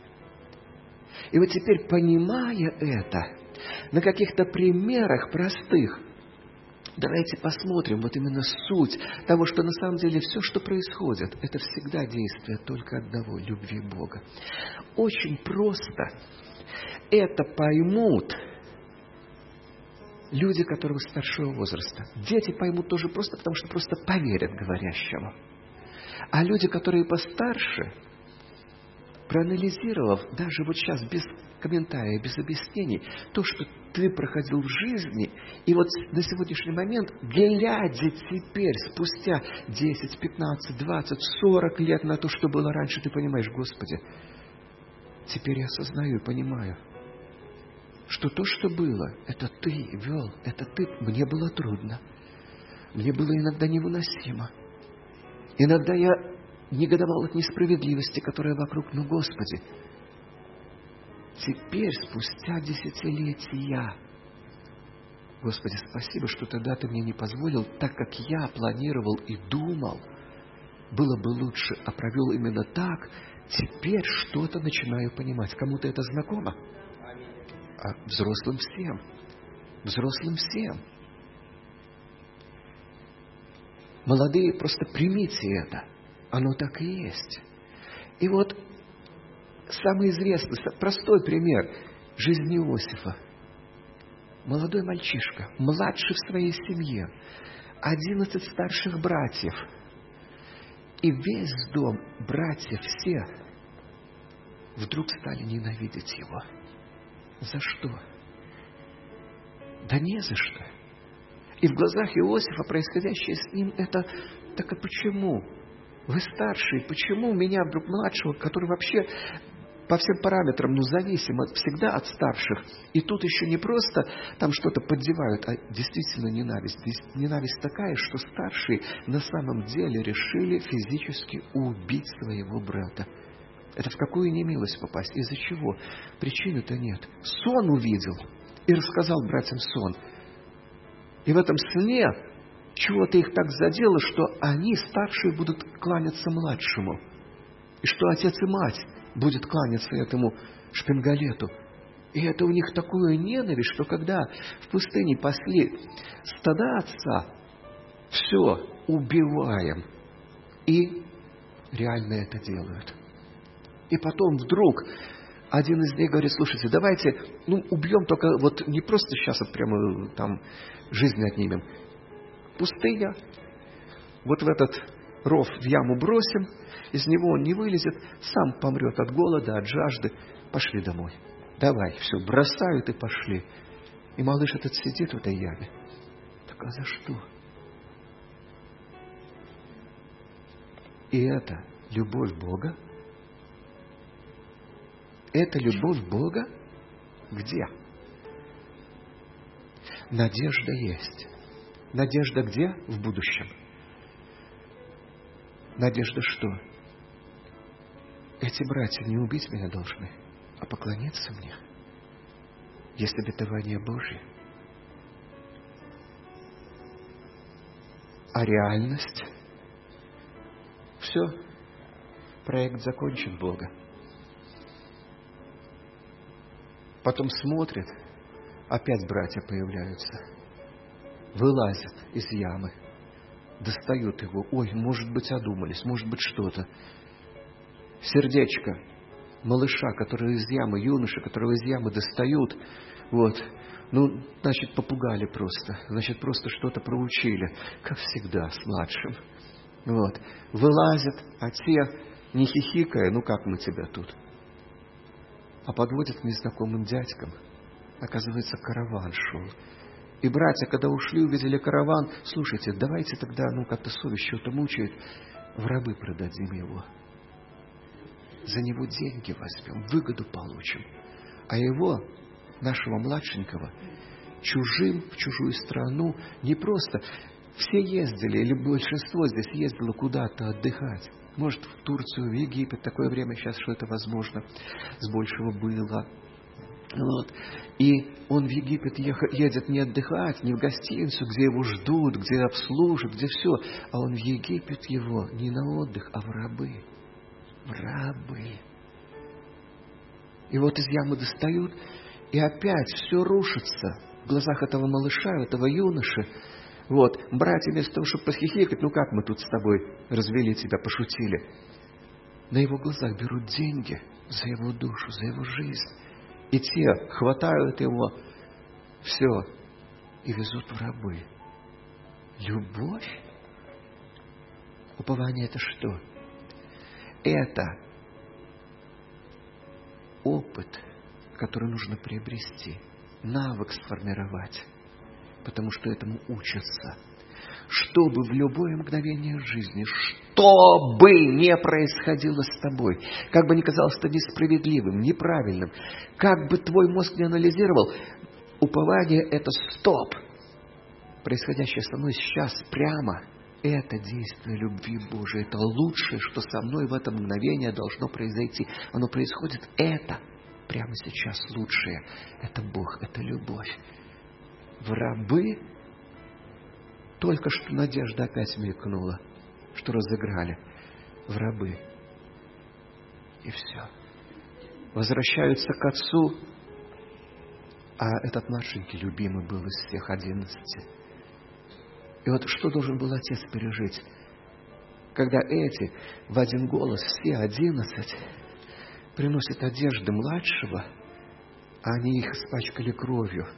И вот теперь, понимая это, на каких-то примерах простых, давайте посмотрим вот именно суть того, что на самом деле все, что происходит, это всегда действие только одного – любви Бога. Очень просто это поймут люди, которые старшего возраста. Дети поймут тоже просто, потому что просто поверят говорящему. А люди, которые постарше, проанализировав, даже вот сейчас без комментариев, без объяснений, то, что ты проходил в жизни, и вот на сегодняшний момент, глядя теперь, спустя десять, пятнадцать, двадцать, сорок лет на то, что было раньше, ты понимаешь, Господи, теперь я осознаю и понимаю, что то, что было, это Ты вел, это Ты. Мне было трудно, мне было иногда невыносимо. Иногда я негодовал от несправедливости, которая вокруг, но, Господи, теперь, спустя десятилетия, Господи, спасибо, что тогда Ты мне не позволил, так как я планировал и думал, было бы лучше, а провел именно так, теперь что-то начинаю понимать. Кому-то это знакомо? А взрослым всем. Взрослым всем. Молодые, просто примите это. Оно так и есть. И вот самый известный, простой пример жизни Иосифа. Молодой мальчишка, младший в своей семье, одиннадцать старших братьев. И весь дом, братья все, вдруг стали ненавидеть его. За что? Да не за что. И в глазах Иосифа происходящее с ним это, так а почему? Вы старшие, почему меня вдруг младшего, который вообще по всем параметрам, ну, зависим от, всегда от старших, и тут еще не просто там что-то поддевают, а действительно ненависть. Ненависть такая, что старшие на самом деле решили физически убить своего брата. Это в какую немилость попасть? Из-за чего? Причины-то нет. Сон увидел и рассказал братьям сон. И в этом сне чего-то их так задело, что они, старшие, будут кланяться младшему. И что отец и мать будет кланяться этому шпингалету. И это у них такую ненависть, что когда в пустыне пасли стада отца, все, убиваем. И реально это делают. И потом вдруг один из них говорит: слушайте, давайте, ну, убьем только, вот не просто сейчас вот прямо там жизнь отнимем. Пустыня, вот в этот ров в яму бросим, из него он не вылезет, сам помрет от голода, от жажды. Пошли домой. Давай, все, бросают и пошли. И малыш этот сидит в этой яме. Так а за что? И это любовь Бога? Это любовь Бога? Где? Надежда есть. Надежда где? В будущем. Надежда что? Эти братья не убить меня должны, а поклониться мне. Есть обетование Божье. А реальность? Все. Проект закончен Бога. Потом смотрит, опять братья появляются. Вылазят из ямы. Достают его. Ой, может быть, одумались, может быть, что-то. Сердечко малыша, который из ямы, юноши, которого из ямы достают, вот, ну, значит, попугали просто, значит, просто что-то проучили, как всегда, с младшим. Вот, вылазят, а те, не хихикая, ну, как мы тебя тут, а подводят к незнакомым дядькам. Оказывается, караван шел. И братья, когда ушли, увидели караван, слушайте, давайте тогда, ну, как-то совесть что-то мучает, в рабы продадим его. За него деньги возьмем, выгоду получим. А его, нашего младшенького, чужим в чужую страну, не просто все ездили, или большинство здесь ездило куда-то отдыхать. Может, в Турцию, в Египет, такое время сейчас, что это возможно, с большего было. Вот. И он в Египет едет не отдыхать, не в гостиницу, где его ждут, где обслужат, где все. А он в Египет его не на отдых, а в рабы. В рабы. И вот из ямы достают, и опять все рушится в глазах этого малыша, этого юноши. Вот, братья вместо того, чтобы посхихикать, ну как мы тут с тобой развели тебя, пошутили. На его глазах берут деньги за его душу, за его жизнь. И те хватают его, все, и везут в рабы. Любовь? Упование — это что? Это опыт, который нужно приобрести, навык сформировать, потому что этому учатся. Чтобы в любое мгновение жизни, что бы ни происходило с тобой, как бы ни казалось это несправедливым, неправильным, как бы твой мозг не анализировал, упование — это стоп. Происходящее со мной сейчас прямо — это действие любви Божией. Это лучшее, что со мной в это мгновение должно произойти. Оно происходит, это прямо сейчас лучшее. Это Бог, это любовь. В рабы только что надежда опять мелькнула, что разыграли. В рабы. И все. Возвращаются к отцу, а этот младшенький любимый был из всех одиннадцати. И вот что должен был отец пережить, когда эти в один голос, все одиннадцать, приносят одежды младшего, а они их испачкали кровью,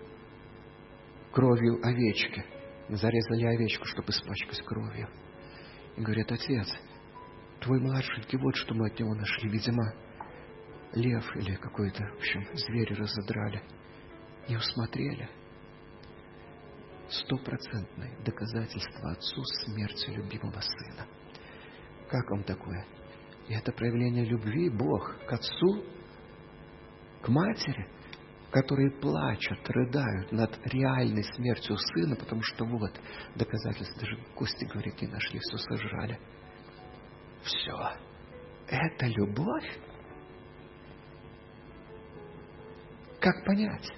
кровью овечки. Зарезали овечку, чтобы испачкать кровью. И говорят: отец, твой младшенький, вот что мы от него нашли. Видимо, лев или какой-то, в общем, зверь разодрали. Не усмотрели. Стопроцентное доказательство отцу смерти любимого сына. Как вам такое? И это проявление любви Бог к отцу, к матери, которые плачут, рыдают над реальной смертью сына, потому что вот доказательства, даже кости, говорит, не нашли, все сожрали. Все. Это любовь? Как понять?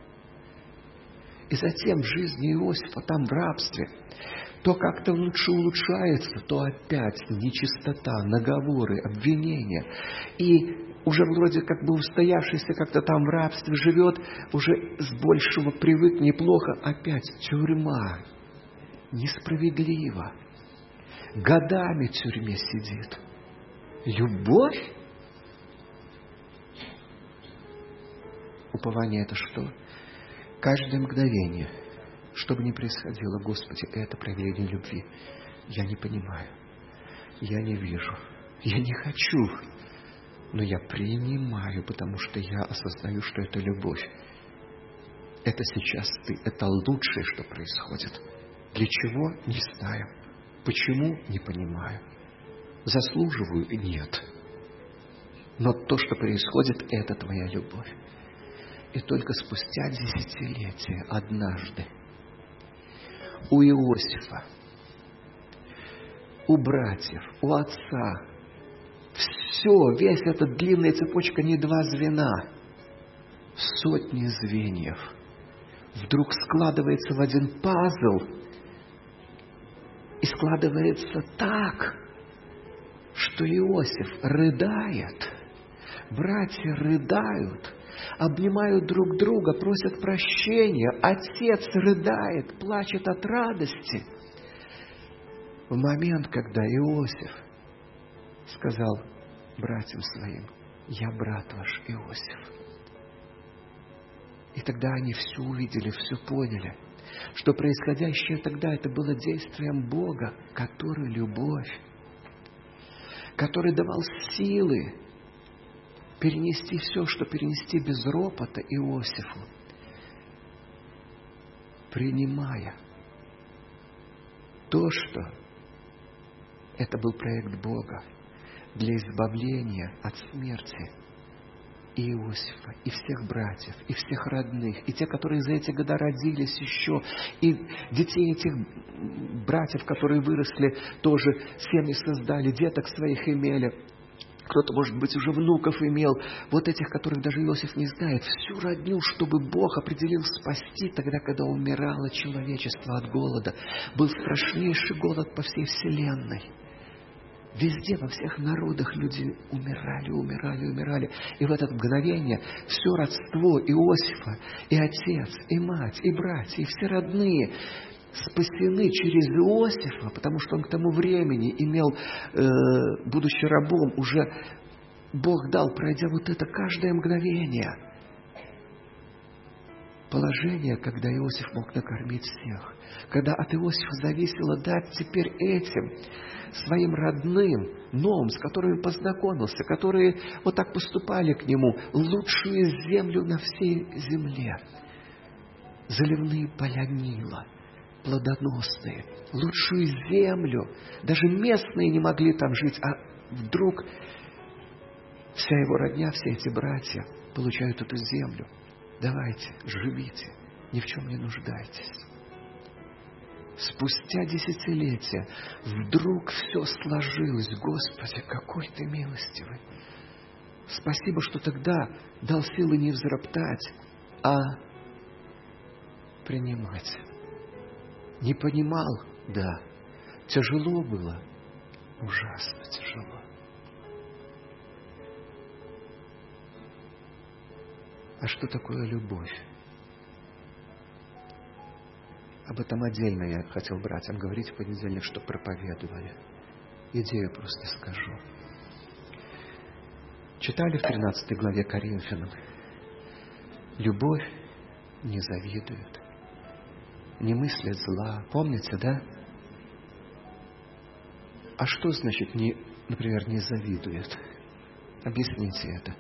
И затем в жизни Иосифа, там в рабстве, то как-то лучше улучшается, то опять нечистота, наговоры, обвинения. И уже вроде как бы устоявшийся как-то там в рабстве живет, уже с большего привык, неплохо, опять тюрьма. Несправедливо. Годами в тюрьме сидит. Любовь? Упование — это что? Каждое мгновение, что бы ни происходило, Господи, это проявление любви. Я не понимаю, я не вижу, я не хочу, но я принимаю, потому что я осознаю, что это любовь. Это сейчас Ты, это лучшее, что происходит. Для чего? Не знаю. Почему? Не понимаю. Заслуживаю? Нет. Но то, что происходит, это твоя любовь. И только спустя десятилетия, однажды, у Иосифа, у братьев, у отца, все, весь эта длинная цепочка, не два звена, сотни звеньев, вдруг складывается в один пазл, и складывается так, что Иосиф рыдает, братья рыдают, обнимают друг друга, просят прощения, отец рыдает, плачет от радости. В момент, когда Иосиф сказал братьям своим: «Я брат ваш Иосиф». И тогда они все увидели, все поняли, что происходящее тогда это было действием Бога, который любовь, который давал силы перенести все, что перенести без ропота Иосифу, принимая то, что это был проект Бога для избавления от смерти и Иосифа, и всех братьев, и всех родных, и те, которые за эти года родились еще, и детей этих братьев, которые выросли, тоже семьи создали, деток своих имели. Кто-то, может быть, уже внуков имел, вот этих, которых даже Иосиф не знает, всю родню, чтобы Бог определил спасти тогда, когда умирало человечество от голода. Был страшнейший голод по всей вселенной. Везде, во всех народах люди умирали, умирали, умирали. И в это мгновение все родство Иосифа, и отец, и мать, и братья, и все родные спасены через Иосифа, потому что он к тому времени имел, э, будучи рабом, уже Бог дал, пройдя вот это каждое мгновение, положение, когда Иосиф мог накормить всех, когда от Иосифа зависело дать теперь этим своим родным, новым, с которыми познакомился, которые вот так поступали к нему, лучшую землю на всей земле, заливные поля Нила, плодоносные, лучшую землю. Даже местные не могли там жить, а вдруг вся его родня, все эти братья получают эту землю. Давайте, живите, ни в чем не нуждайтесь. Спустя десятилетия вдруг все сложилось. Господи, какой Ты милостивый! Спасибо, что тогда дал силы не взроптать, а принимать. Не понимал? Да. Тяжело было? Ужасно тяжело. А что такое любовь? Об этом отдельно я хотел братьям говорить в понедельник, что проповедовали. Идею просто скажу. Читали в тринадцатой главе Коринфянам? Любовь не завидует, не мыслит зла. Помните, да? А что значит, не, например, не завидует? Объясните это.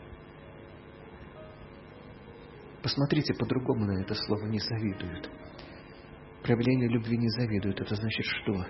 Посмотрите по-другому на это слово «не завидуют». Проявление любви не завидует. Это значит что?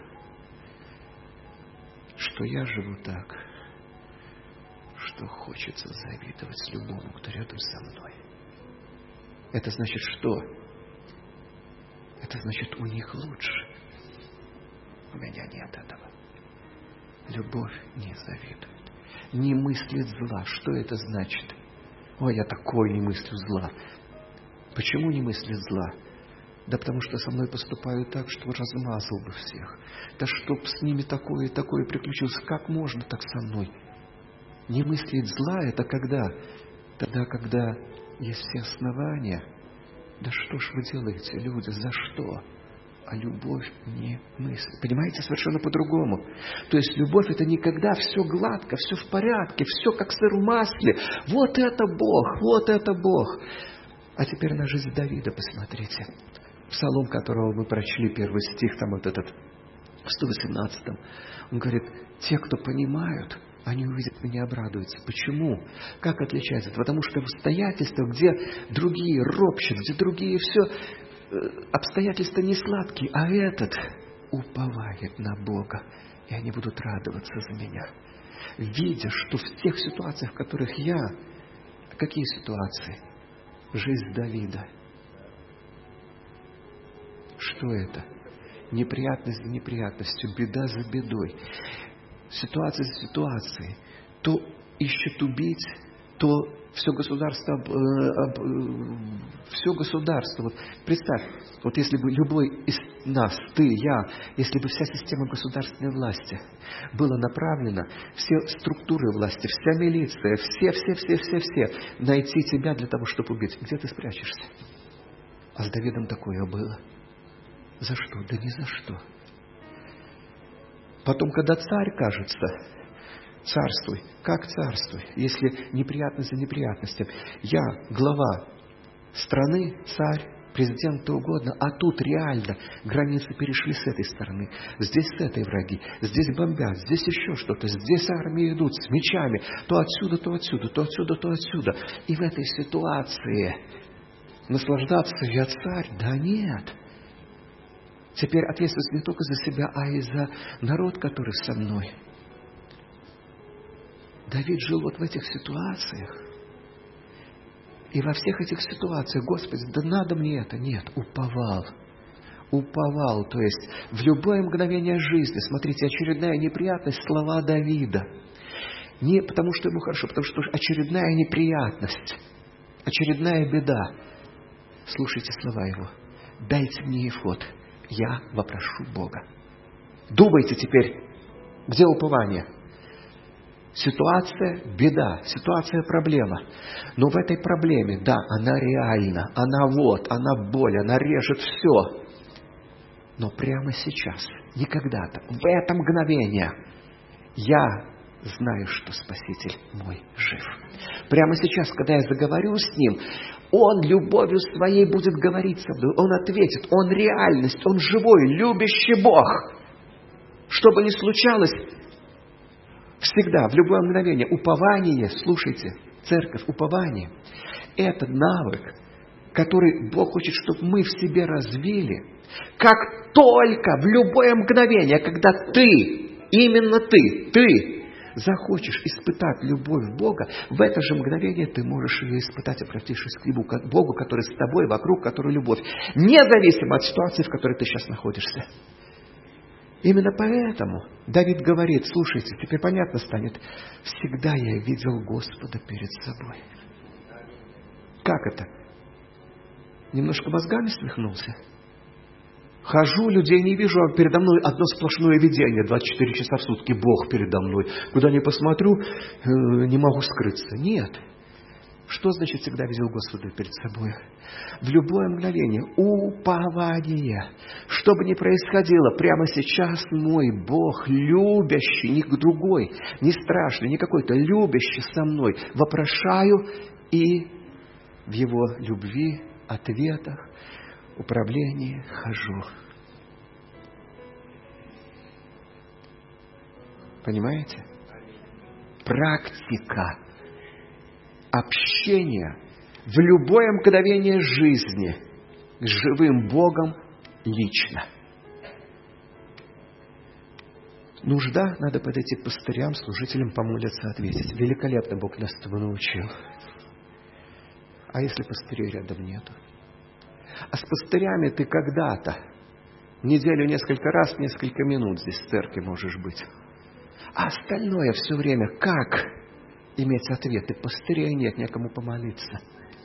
Что я живу так, что хочется завидовать любому, кто рядом со мной. Это значит что? Это значит, у них лучше. У меня нет этого. Любовь не завидует. Не мыслит зла. Что это значит? Ой, я такой не мыслю зла. Почему не мыслит зла? Да потому что со мной поступают так, что размазал бы всех. Да чтоб с ними такое и такое приключилось. Как можно так со мной? Не мыслить зла — это когда? Тогда, когда есть все основания. Да что ж вы делаете, люди, за что? А любовь не мысль. Понимаете, совершенно по-другому. То есть любовь — это не когда все гладко, все в порядке, все как сыр в масле. Вот это Бог, вот это Бог. А теперь на жизнь Давида посмотрите. Псалом, которого мы прочли, первый стих, там вот этот, в сто восемнадцатом. Он говорит: те, кто понимают, они увидят меня, обрадуются. Почему? Как отличается? Потому что в обстоятельствах, где другие ропщут, где другие все, обстоятельства не сладкие, а этот уповает на Бога. и они будут радоваться за меня. Видя, что в тех ситуациях, в которых я... Какие ситуации? Жизнь Давида. Что это? Неприятность за неприятностью, беда за бедой. Ситуация за ситуацией. То ищет убить, то все государство, все государство. Вот представь, вот если бы любой из нас, ты, я, если бы вся система государственной власти была направлена, все структуры власти, вся милиция, все, все, все, все, все, найти тебя для того, чтобы убить, где ты спрячешься? А с Давидом такое было. За что? Да ни за что. Потом, когда царь, кажется, царствуй. Как царствуй, если неприятность за неприятностью? Я глава страны, царь, президент, кто угодно, а тут реально границы перешли с этой стороны. Здесь с этой враги, здесь бомбят, здесь еще что-то, здесь армии идут с мечами, то отсюда, то отсюда, то отсюда, то отсюда. И в этой ситуации наслаждаться я царь? Да нет. Теперь ответственность не только за себя, а и за народ, который со мной. Давид жил вот в этих ситуациях. И во всех этих ситуациях, Господи, да надо мне это. Нет, уповал. Уповал, то есть в любое мгновение жизни. Смотрите, очередная неприятность, слова Давида. Не потому, что ему хорошо, потому что очередная неприятность, очередная беда. Слушайте слова его. Дайте мне эфод, я вопрошу Бога. Думайте теперь, где упование? Ситуация – беда, ситуация – проблема. Но в этой проблеме, да, она реальна, она вот, она боль, она режет все. Но прямо сейчас, не когда-то, в это мгновение я знаю, что Спаситель мой жив. Прямо сейчас, когда я заговорю с Ним, Он любовью своей будет говорить со мной, Он ответит, Он реальность, Он живой, любящий Бог. Что бы ни случалось, всегда, в любое мгновение, упование, слушайте, церковь, упование, это навык, который Бог хочет, чтобы мы в себе развили. Как только в любое мгновение, когда ты, именно ты, ты захочешь испытать любовь Бога, в это же мгновение ты можешь ее испытать, обратившись к Богу, который с тобой, вокруг, который любовь, независимо от ситуации, в которой ты сейчас находишься. Именно поэтому Давид говорит, слушайте, теперь понятно станет, всегда я видел Господа перед собой. Как это? Немножко мозгами свихнулся? Хожу, людей не вижу, а передо мной одно сплошное видение, двадцать четыре часа в сутки Бог передо мной. Куда ни посмотрю, не могу скрыться. Нет. Что значит всегда видел Господа перед собой? В любое мгновение упование. Что бы ни происходило, прямо сейчас мой Бог, любящий, не другой, не страшный, не какой-то, любящий со мной, вопрошаю и в Его любви, ответах, управлении хожу. Понимаете? Практика общения в любое мгновение жизни с живым Богом лично. Нужда, надо подойти к пастырям, служителям, помолиться, ответить. Великолепно Бог нас этому научил. А если пастырей рядом нету? А с пастырями ты когда-то, в неделю несколько раз, несколько минут здесь в церкви можешь быть. А остальное все время как иметь ответы? Пастырей нет, некому помолиться.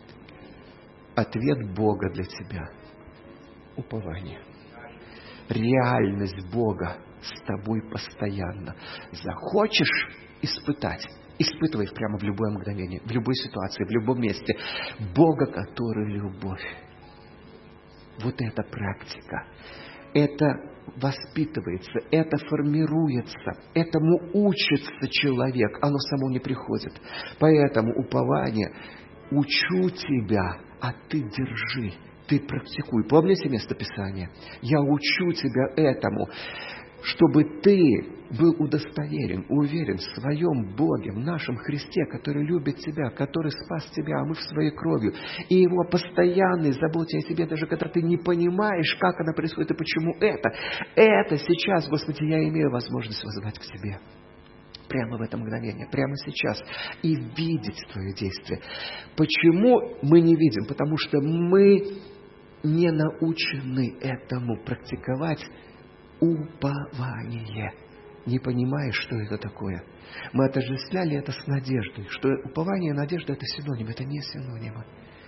Ответ Бога для тебя. Упование. Реальность Бога с тобой постоянно. Захочешь испытать? Испытывай прямо в любое мгновение, в любой ситуации, в любом месте. Бога, который любовь. Вот эта практика. Это воспитывается, это формируется, этому учится человек, оно само не приходит. Поэтому упование, учу тебя, а ты держи, ты практикуй. Помните место Писания? Я учу тебя этому. чтобы Ты был удостоверен, уверен в своем Боге, в нашем Христе, который любит Тебя, который спас Тебя, омыв своей кровью, и Его постоянной заботе о Тебе, даже когда Ты не понимаешь, как она происходит и почему это. Это сейчас, Господи, я имею возможность воззвать к Тебе. Прямо в это мгновение, прямо сейчас. И видеть Твое действие. Почему мы не видим? Потому что мы не научены этому практиковать упование. Не понимаешь, что это такое. Мы отождествляли это с надеждой. Что упование и надежда – это синонимы, это не синонимы.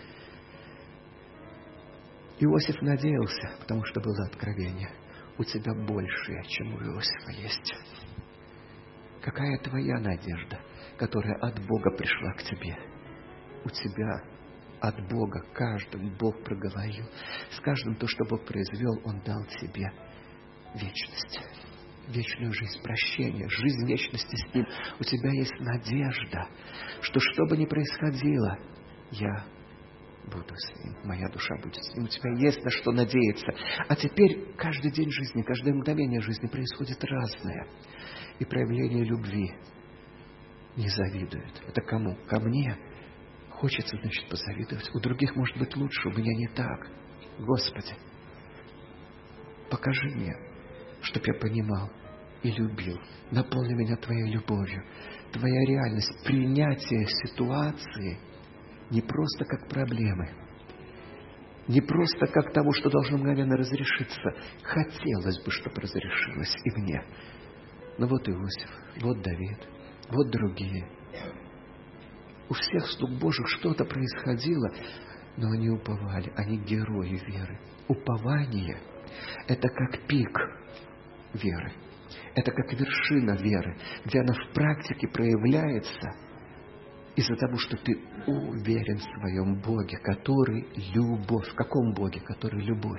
Иосиф надеялся, потому что было откровение. У тебя большее, чем у Иосифа есть. Какая твоя надежда, которая от Бога пришла к тебе? У тебя от Бога каждому Бог проговорил. С каждым то, что Бог произвел, Он дал тебе вечность. Вечную жизнь, прощение, жизнь вечности с Ним. У тебя есть надежда, что что бы ни происходило, я буду с Ним, моя душа будет с Ним. У тебя есть на что надеяться. А теперь каждый день жизни, каждое мгновение жизни происходит разное. И проявление любви не завидует. Это кому? Ко мне. Хочется, значит, позавидовать. У других может быть лучше, у меня не так. Господи, покажи мне, чтоб я понимал и любил. Наполни меня Твоей любовью. Твоя реальность, принятие ситуации не просто как проблемы, не просто как того, что должно мгновенно разрешиться. Хотелось бы, чтобы разрешилось и мне. Но вот Иосиф, вот Давид, вот другие. У всех слуг Божьих что-то происходило, но они уповали, они герои веры. Упование – это как пик веры. Это как вершина веры, где она в практике проявляется из-за того, что ты уверен в своем Боге, который любовь. В каком Боге? Который любовь.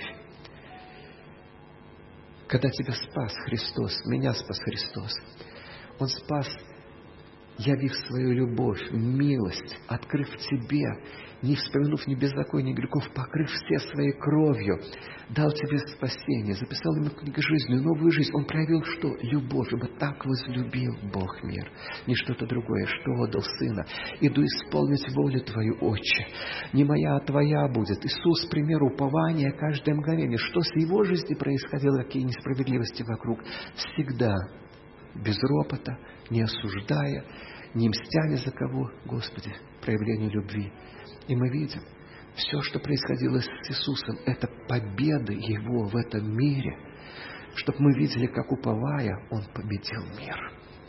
Когда тебя спас Христос, меня спас Христос, Он спас, явив свою любовь, милость, открыв тебе, не вспомянув ни беззакония, ни грехов, покрыв все своей кровью, дал тебе спасение, записал ему в книгу жизни, новую жизнь. Он проявил что? Любовь, ибо так возлюбил Бог мир. Не что-то другое, что отдал Сына. Иду исполнить волю Твою, Отче. Не моя, а Твоя будет. Иисус, пример упования каждое мгновение. Что с Его жизнью происходило, какие несправедливости вокруг. Всегда без ропота, не осуждая, не мстя ни за кого, Господи, проявление любви. И мы видим, все, что происходило с Иисусом, это победы Его в этом мире, чтобы мы видели, как уповая, Он победил мир.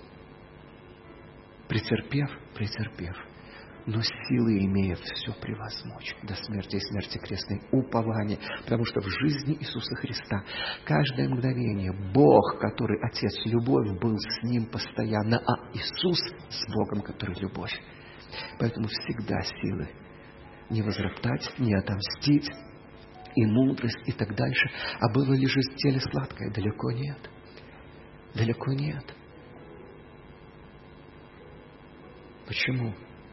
Претерпев, претерпев, но силы имея все превозмочь до смерти и смерти крестной. Упование, потому что в жизни Иисуса Христа каждое мгновение Бог, который Отец любовь, был с Ним постоянно, а Иисус с Богом, который любовь. Поэтому всегда силы не возроптать, не отомстить, и мудрость, и так дальше. А было ли жизнь в теле сладкое? Далеко нет. Далеко нет. Почему?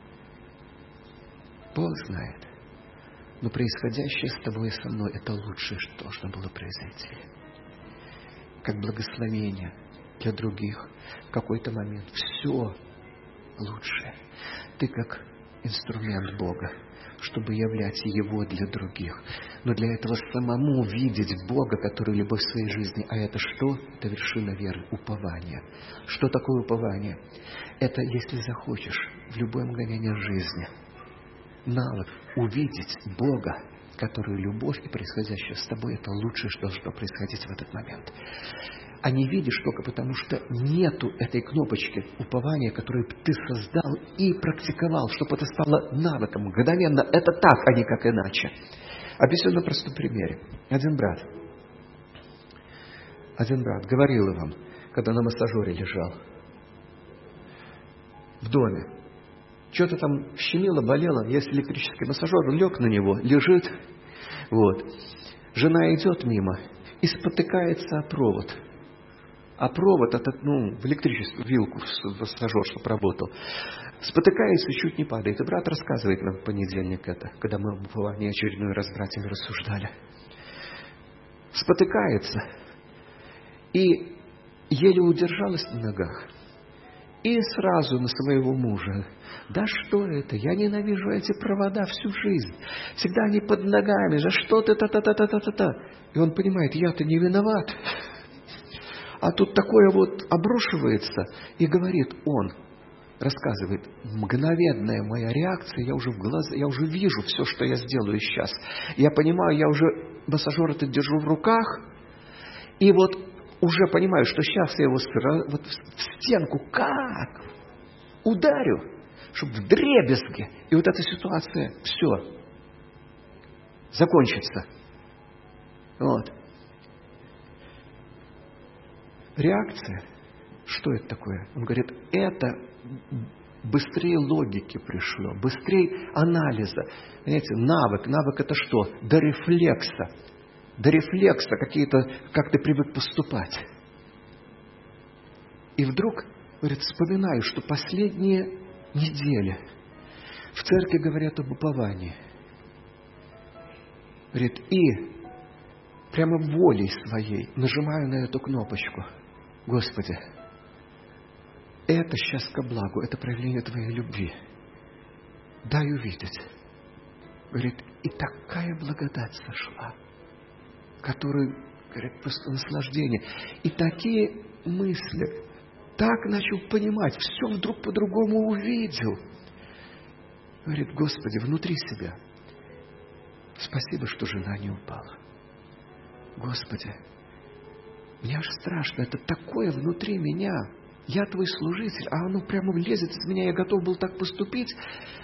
Бог знает. Но происходящее с тобой и со мной – это лучшее, что должно было произойти. Как благословение для других в какой-то момент. Все лучшее. Ты как инструмент Бога, чтобы являть Его для других. Но для этого самому видеть Бога, который любовь в своей жизни. А это что? Это вершина веры, упование. Что такое упование? Это, если захочешь, в любое мгновение жизни навык увидеть Бога, который любовь и происходящее с тобой, это лучшее, что должно происходить в этот момент. А не видишь только потому, что нету этой кнопочки упования, которую ты создал и практиковал, чтобы это стало навыком. Мгновенно это так, а не как иначе. Объясню на простом примере. Один брат, один брат говорил вам, когда на массажере лежал в доме, что-то там щемило, болело, есть электрический массажер, лег на него, лежит. Вот. Жена идет мимо и спотыкается о провод. А провод, этот, ну, в электрическую вилку, в массажер, чтобы работал. Спотыкается и чуть не падает. И брат рассказывает нам в понедельник это, когда мы в уповании очередной раз с братьями рассуждали. Спотыкается. И еле удержалась на ногах. И сразу на своего мужа. Да что это? Я ненавижу эти провода всю жизнь. Всегда они под ногами. За что ты та-та-та-та-та-та? И он понимает, я-то не виноват. А тут такое вот обрушивается. И говорит он, рассказывает, мгновенная моя реакция, я уже в глаза, я уже вижу все, что я сделаю сейчас. Я понимаю, я уже массажер этот держу в руках. И вот уже понимаю, что сейчас я его вот в стенку как ударю, чтобы вдребезги. И вот эта ситуация, все, закончится. Вот. Реакция, что это такое? Он говорит, это быстрее логики пришло, быстрее анализа. Понимаете, навык, навык это что? До рефлекса. До рефлекса какие-то, как ты привык поступать. И вдруг, говорит, вспоминаю, что последние недели в церкви говорят об уповании. Говорит, и прямо волей своей нажимаю на эту кнопочку. Господи, это сейчас ко благу, это проявление Твоей любви. Дай увидеть. Говорит, и такая благодать сошла, которую, говорит, просто наслаждение. И такие мысли. Так начал понимать, все вдруг по-другому увидел. Говорит, Господи, внутри себя. Спасибо, что жена не упала. Господи, мне аж страшно, это такое внутри меня. Я Твой служитель, а оно прямо лезет из меня, я готов был так поступить.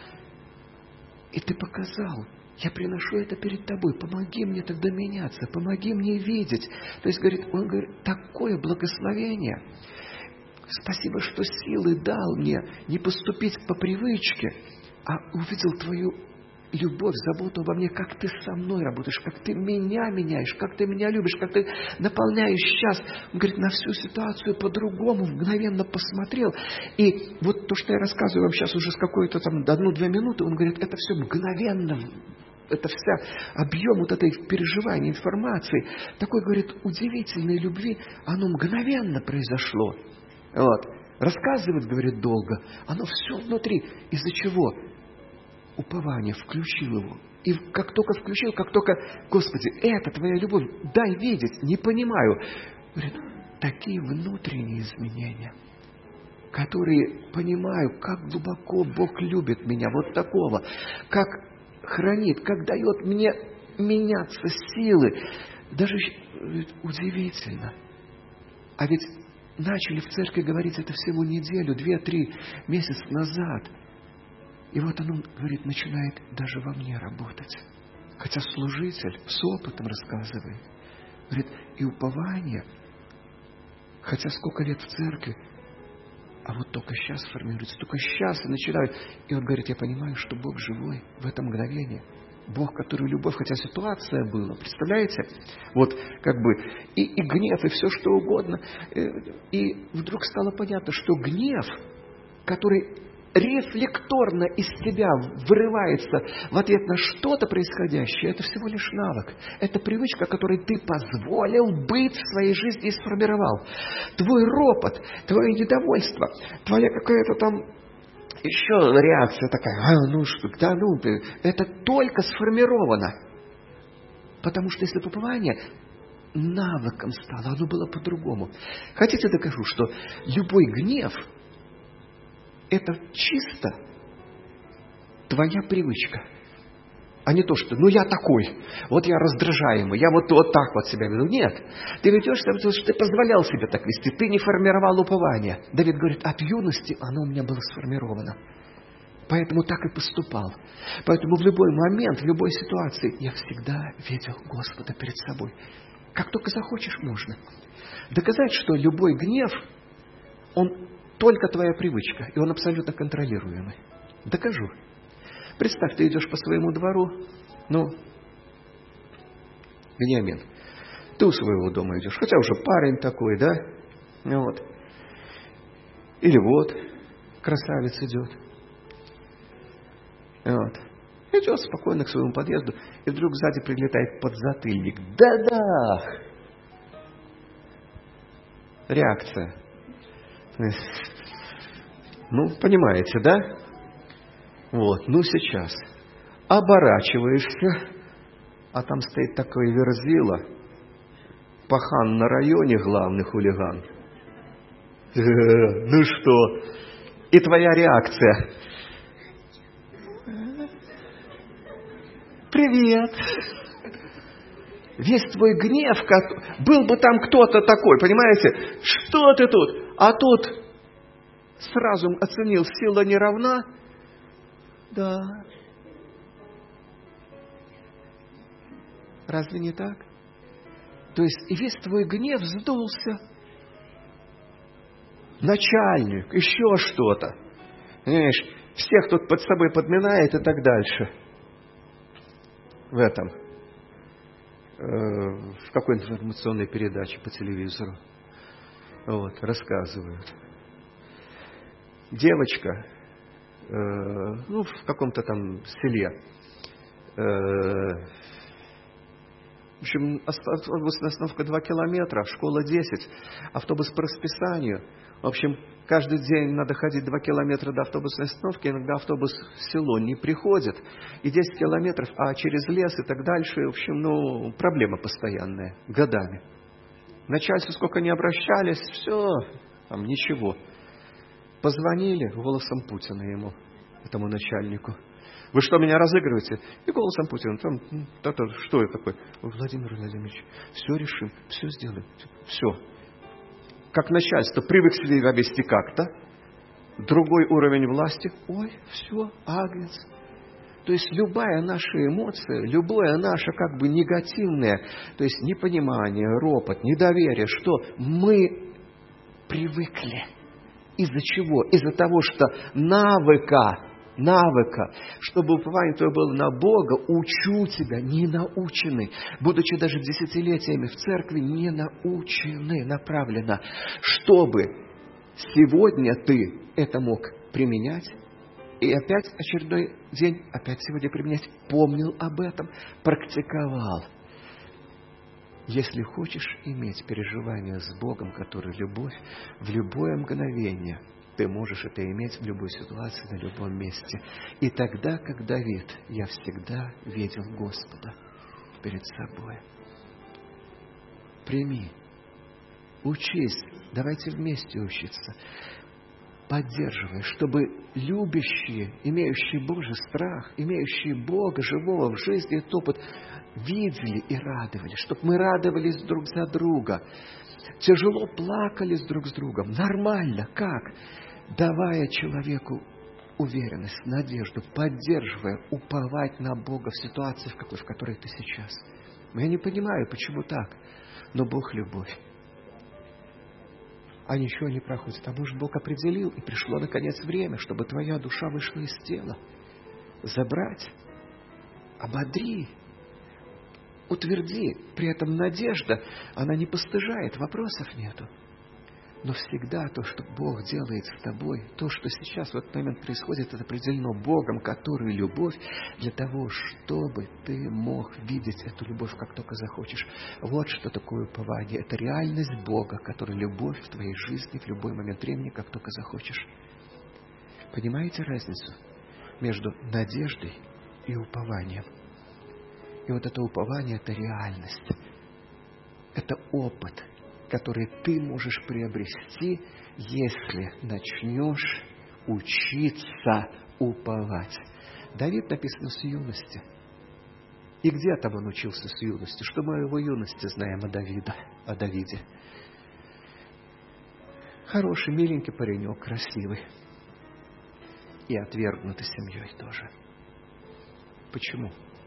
И Ты показал. Я приношу это перед Тобой. Помоги мне тогда меняться. Помоги мне видеть. То есть, говорит, он говорит, такое благословение. Спасибо, что силы дал мне не поступить по привычке, а увидел Твою любовь, заботу обо мне, как Ты со мной работаешь, как Ты меня меняешь, как Ты меня любишь, как Ты наполняешь сейчас. Он говорит, на всю ситуацию по-другому, мгновенно посмотрел. И вот то, что я рассказываю вам сейчас уже с какой-то там одну-две минуты, он говорит, это все мгновенно. Это вся объем вот этой переживания, информации, такой, говорит, удивительной любви, оно мгновенно произошло. Вот. Рассказывает, говорит, долго, оно все внутри. Из-за чего? Упование, включил его. И как только включил, как только, Господи, это Твоя любовь, дай видеть, не понимаю. Говорит, такие внутренние изменения, которые понимаю, как глубоко Бог любит меня, вот такого, как хранит, как дает мне меняться силы. Даже удивительно. А ведь начали в церкви говорить это всего неделю, две-три месяца назад. И вот оно, говорит, начинает даже во мне работать. Хотя служитель с опытом рассказывает. Говорит, и упование, хотя сколько лет в церкви, а вот только сейчас формируется, только сейчас я начинаю. И он говорит, я понимаю, что Бог живой в это мгновение. Бог, который любовь, хотя ситуация была, представляете? Вот как бы и, и гнев, и все что угодно. И вдруг стало понятно, что гнев, который рефлекторно из тебя вырывается в ответ на что-то происходящее, это всего лишь навык. Это привычка, которой ты позволил быть в своей жизни и сформировал. Твой ропот, твое недовольство, твоя какая-то там еще реакция такая, а, ну что, да, ну, ты, это только сформировано. Потому что если упование навыком стало, оно было по-другому. Хотите, докажу, что любой гнев это чисто твоя привычка. А не то, что, ну я такой, вот я раздражаемый, я вот, вот так вот себя веду. Нет, ты ведешься, потому что ты позволял себе так вести, ты не формировал упование. Давид говорит, от юности оно у меня было сформировано. Поэтому так и поступал. Поэтому в любой момент, в любой ситуации я всегда видел Господа перед собой. Как только захочешь, можно. Доказать, что любой гнев, он только твоя привычка, и он абсолютно контролируемый. Докажу. Представь, ты идешь по своему двору, ну, Вениамин, ты у своего дома идешь, хотя уже парень такой, да? Вот. Или вот, красавец идет. Вот. Идет спокойно к своему подъезду, и вдруг сзади прилетает подзатыльник. Да-да! реакция. Ну, понимаете, да? Вот, ну сейчас. Оборачиваешься, а там стоит такой верзила, пахан на районе, главный хулиган. Ну что? И твоя реакция. Привет. Весь твой гнев, был бы там кто-то такой, понимаете? Что ты тут? А тут сразу оценил, сила не равна. Да. Разве не так? То есть и весь твой гнев сдулся. Начальник, еще что-то. Понимаешь, всех тут под собой подминает и так дальше. В этом. Э, в какой информационной передаче по телевизору. Вот, рассказывают. Девочка, э, ну, в каком-то там селе. Э, В общем, автобусная остановка два километра, школа десять, автобус по расписанию. В общем, каждый день надо ходить два километра до автобусной остановки, иногда автобус в село не приходит, и десять километров, а через лес и так дальше. В общем, ну, проблема постоянная, годами. Начальству сколько не обращались, все, там ничего. Позвонили голосом Путина ему, этому начальнику. Вы что, меня разыгрываете? И голосом Путина. Там, это, что это такое? Владимир Владимирович, все решим, все сделаем. Все. Как начальство привык себя вести как-то. Другой уровень власти. Ой, все, агнец. То есть любая наша эмоция, любое наше как бы негативное, то есть непонимание, ропот, недоверие, что мы привыкли. Из-за чего? Из-за того, что навыка, навыка, чтобы упование твое было на Бога, учу тебя, не наученный, будучи даже десятилетиями в церкви, не наученный, направлено, чтобы сегодня ты это мог применять, и опять очередной день, опять сегодня применять, помнил об этом, практиковал. Если хочешь иметь переживание с Богом, который любовь, в любое мгновение ты можешь это иметь в любой ситуации, на любом месте. И тогда, как Давид, я всегда видел Господа перед собой. Прими, учись, давайте вместе учиться. Поддерживай, чтобы любящие, имеющие Божий страх, имеющие Бога живого в жизни этот опыт, видели и радовались, чтобы мы радовались друг за друга. Тяжело плакались друг с другом. Нормально. Как? Давая человеку уверенность, надежду, поддерживая, уповать на Бога в ситуации, в какой, в которой ты сейчас. Я не понимаю, почему так, но Бог любовь. А ничего не проходит. А может, Бог определил, и пришло наконец время, чтобы твоя душа вышла из тела. Забрать, ободри, утверди. При этом надежда, она не постыжает, вопросов нету. Но всегда то, что Бог делает с тобой, то, что сейчас в этот момент происходит, это определено Богом, который любовь, для того, чтобы ты мог видеть эту любовь, как только захочешь. Вот что такое упование. Это реальность Бога, который любовь в твоей жизни в любой момент времени, как только захочешь. Понимаете разницу между надеждой и упованием? И вот это упование – это реальность. Это опыт, который ты можешь приобрести, если начнешь учиться уповать. Давид написано с юности. И где там он учился с юности? Что мы о его юности знаем о Давиде? О Давиде. Хороший, миленький паренек, красивый. И отвергнутый семьей тоже. Почему?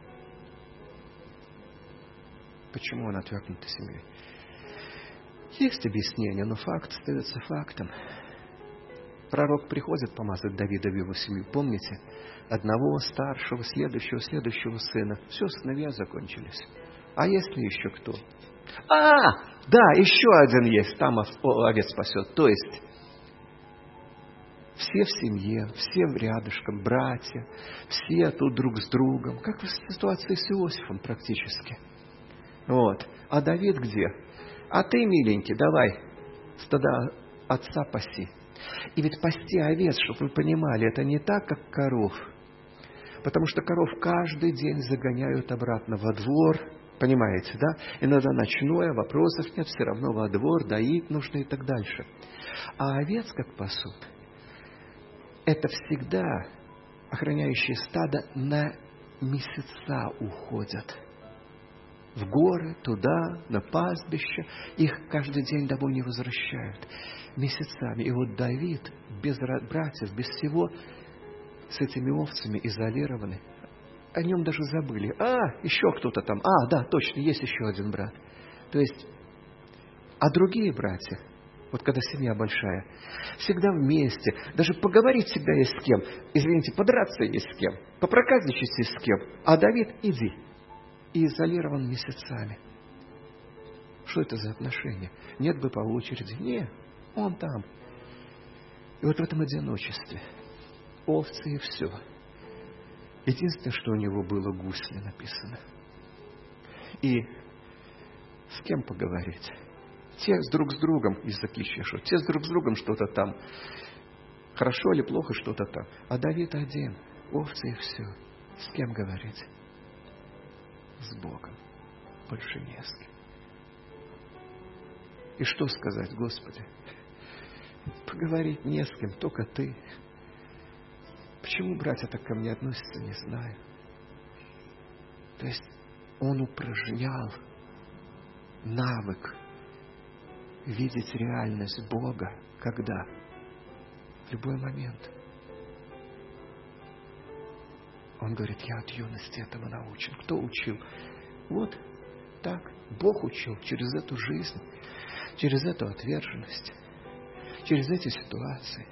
Почему он отвергнутый семьей? Есть объяснение, но факт остается фактом. Пророк приходит помазать Давида в его семью. Помните? Одного старшего, следующего, следующего сына. Все, сыновья закончились. А если еще кто? А, да, еще один есть. Там овец спасет. То есть, все в семье, все рядышком, братья, все тут друг с другом. Как в ситуации с Иосифом практически. Вот. А Давид где? А ты, миленький, давай, стада отца паси. И ведь пасти овец, чтобы вы понимали, это не так, как коров. Потому что коров каждый день загоняют обратно во двор. Понимаете, да? Иногда ночное, вопросов нет, все равно во двор, доить нужно и так дальше. А овец как пасут, это всегда охраняющие стадо на месяца уходят. В горы, туда, на пастбище. Их каждый день домой не возвращают. Месяцами. И вот Давид без братьев, без всего, с этими овцами изолированы. О нем даже забыли. А, еще кто-то там. А, да, точно, есть еще один брат. То есть, а другие братья, вот когда семья большая, всегда вместе. Даже поговорить всегда есть с кем. Извините, подраться есть с кем. Попроказничать есть с кем. А Давид, иди. И изолирован месяцами. Что это за отношения? Нет бы по очереди. Нет, он там. И вот в этом одиночестве овцы и все. Единственное, что у него было, гусли написано. И с кем поговорить? Те с друг с другом языки чешут. Те с друг с другом что-то там. Хорошо или плохо что-то там. А Давид один. Овцы и все. С кем говорить? С Богом. Больше не с кем. И что сказать, Господи? Поговорить не с кем, только Ты. Почему братья так ко мне относятся, не знаю. То есть он упражнял навык видеть реальность Бога. Когда? В любой момент. Он говорит, я от юности этому научен. Кто учил? Вот так. Бог учил через эту жизнь, через эту отверженность, через эти ситуации.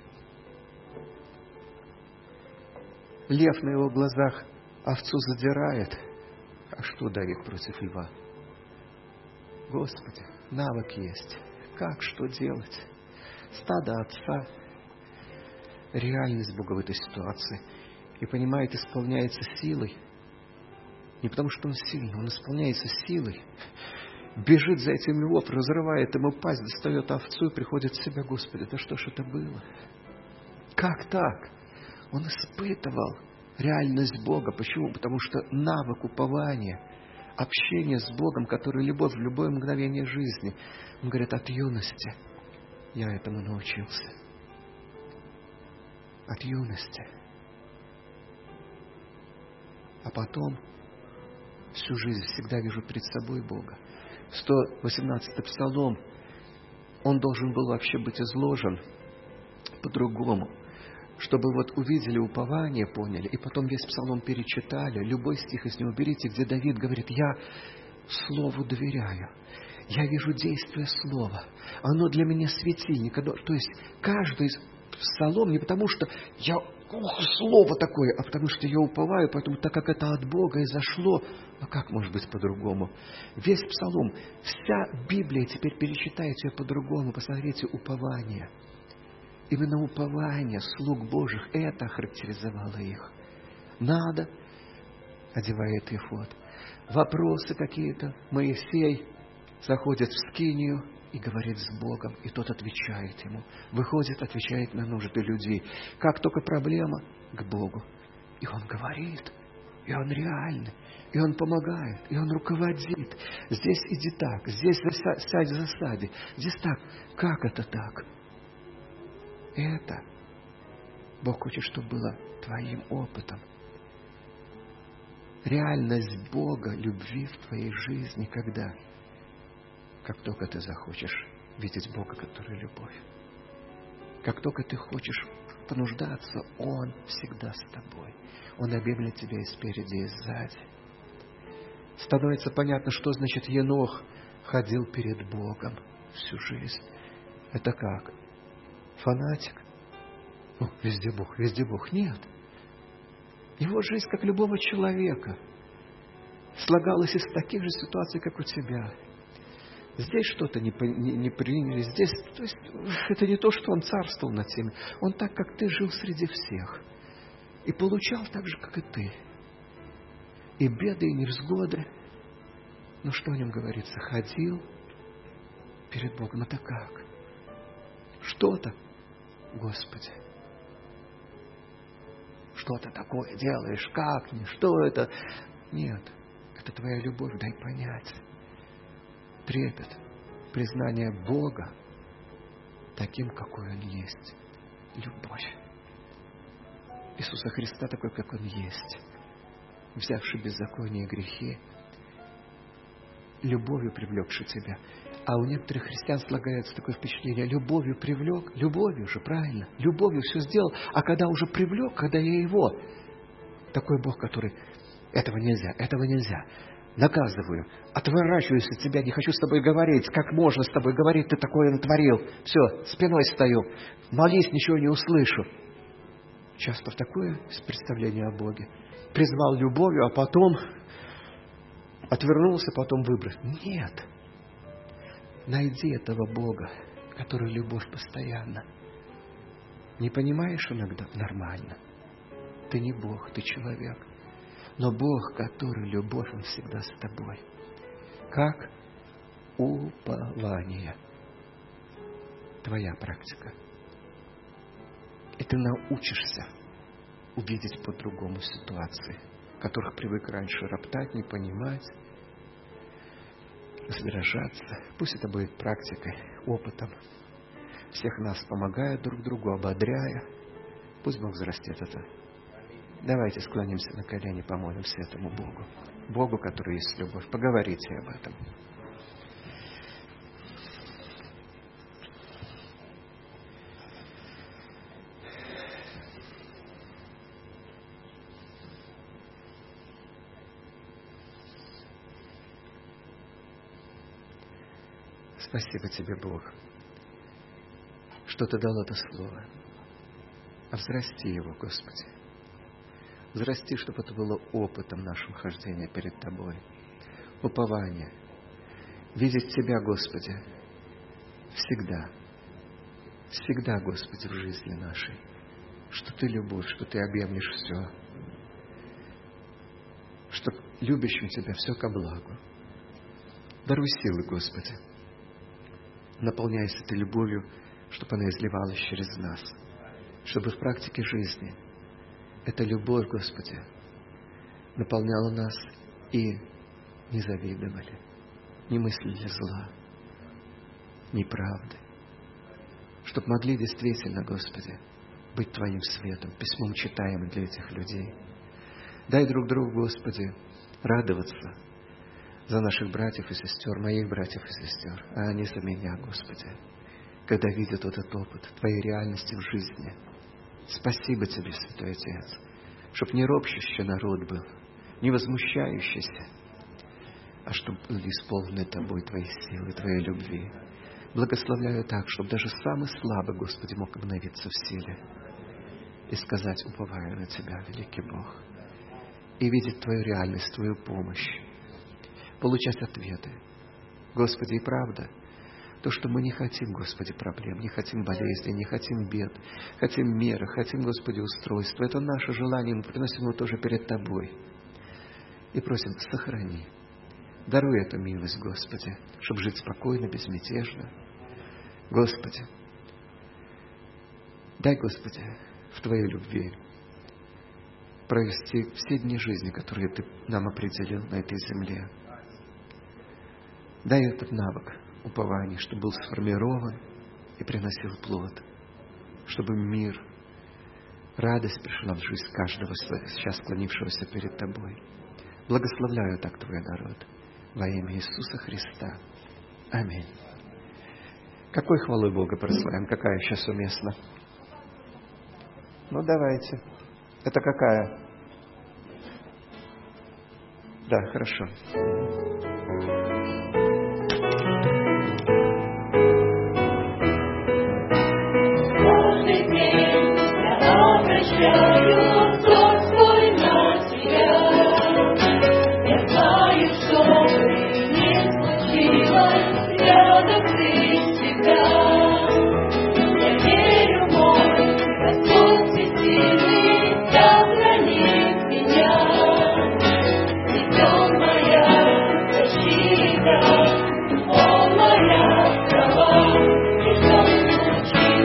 Лев на его глазах овцу задирает. А что Давид против льва? Господи, навык есть. Как, что делать? Стадо отца. Реальность Бога в этой ситуации. И понимает, исполняется силой. Не потому, что он сильный, он исполняется силой. Бежит за этим львов, разрывает ему пасть, достает овцу и приходит в себя. Господи, да что ж это было? Как так? Он испытывал реальность Бога. Почему? Потому что навык упования, общение с Богом, который любовь в любое мгновение жизни. Он говорит, от юности я этому научился. От юности. А потом всю жизнь всегда вижу перед собой Бога. сто восемнадцатый псалом, он должен был вообще быть изложен по-другому, чтобы вот увидели упование, поняли, и потом весь псалом перечитали, любой стих из него берите, где Давид говорит, я Слову доверяю, я вижу действие Слова, оно для меня светильник. То есть каждый из псалом не потому, что я, ух, Слово такое, а потому что я уповаю, поэтому так как это от Бога изошло, а как может быть по-другому? Весь псалом, вся Библия теперь перечитайте по-другому, посмотрите упование. Именно упование слуг Божьих, это характеризовало их. Надо, одевает эфод. Вопросы какие-то, Моисей заходит в скинию и говорит с Богом, и тот отвечает ему. Выходит, отвечает на нужды людей. Как только проблема, к Богу. И он говорит, и он реальный, и он помогает, и он руководит. Здесь иди так, здесь сядь в засаде, здесь так. Как это так? Это Бог хочет, чтобы было твоим опытом. Реальность Бога, любви в твоей жизни, когда? Как только ты захочешь видеть Бога, который любовь. Как только ты хочешь понуждаться, Он всегда с тобой. Он объемлет тебя и спереди, и сзади. Становится понятно, что значит Енох ходил перед Богом всю жизнь. Это как? Фанатик? Ну, везде Бог, везде Бог. Нет. Его жизнь, как любого человека, слагалась из таких же ситуаций, как у тебя. Здесь что-то не, не, не приняли, здесь, то есть, это не то, что он царствовал над теми. Он так, как ты, жил среди всех. И получал так же, как и ты. И беды, и невзгоды. Но что о нем говорится? Ходил перед Богом. Это как? что-то, Господи, что ты такое делаешь, как мне, что это? Нет, это Твоя любовь, дай понять. Трепет, признание Бога таким, какой Он есть. Любовь Иисуса Христа такой, как Он есть, взявший беззаконие и грехи, любовью привлекший тебя. А у некоторых христиан слагается такое впечатление: любовью привлек, любовью же, правильно, любовью все сделал, а когда уже привлек, когда я Его, такой Бог, который: этого нельзя, этого нельзя, наказываю, отворачиваюсь от тебя, не хочу с тобой говорить, как можно с тобой говорить, ты такое натворил, все, спиной стою, молись, ничего не услышу. Часто в такое представление о Боге. Призвал любовью, а потом отвернулся, потом выброс. Нет. Найди этого Бога, который любовь постоянно. Не понимаешь иногда? Нормально. Ты не Бог, ты человек. Но Бог, который любовь, Он всегда с тобой. Как упование. Твоя практика. И ты научишься увидеть по-другому ситуации, в которых привык раньше роптать, не понимать, раздражаться. Пусть это будет практикой, опытом. Всех нас помогая друг другу, ободряя. Пусть Бог взрастет это. Давайте склонимся на колени, помолимся этому Богу. Богу, который есть любовь. Поговорите об этом. Спасибо Тебе, Бог, что Ты дал это слово. А взрасти его, Господи. Взрасти, чтобы это было опытом нашего хождения перед Тобой. Упование. Видеть Тебя, Господи, всегда. Всегда, Господи, в жизни нашей. Что Ты любовь, что Ты объемлешь все. Что любящим Тебя все ко благу. Даруй силы, Господи. Наполняйся Ты любовью, чтобы она изливалась через нас. Чтобы в практике жизни эта любовь, Господи, наполняла нас и не завидовали, не мыслили зла, неправды. Чтобы могли действительно, Господи, быть Твоим светом, письмом читаемым для этих людей. Дай друг другу, Господи, радоваться за наших братьев и сестер, моих братьев и сестер, а они за меня, Господи, когда видят этот опыт Твоей реальности в жизни. Спасибо Тебе, Святой Отец, чтоб не ропщущий народ был, не возмущающийся, а чтоб были исполнены Тобой Твои силы, Твоей любви. Благословляю так, чтобы даже самый слабый, Господи, мог обновиться в силе и сказать: уповаю на Тебя, великий Бог, и видеть Твою реальность, Твою помощь, получать ответы. Господи, и правда, то, что мы не хотим, Господи, проблем, не хотим болезней, не хотим бед, хотим меры, хотим, Господи, устройства. Это наше желание, мы приносим его тоже перед Тобой. И просим: сохрани, даруй эту милость, Господи, чтобы жить спокойно, безмятежно. Господи, дай, Господи, в Твоей любви провести все дни жизни, которые Ты нам определил на этой земле. Дай этот навык упования, чтобы был сформирован и приносил плод, чтобы мир, радость пришла в жизнь каждого сейчас склонившегося перед Тобой. Благословляю так Твой народ во имя Иисуса Христа. Аминь. Какой хвалой Бога прославим? Какая сейчас уместна? Ну, давайте. Это какая? Да, хорошо. Защита, о моя скала, и что случилось?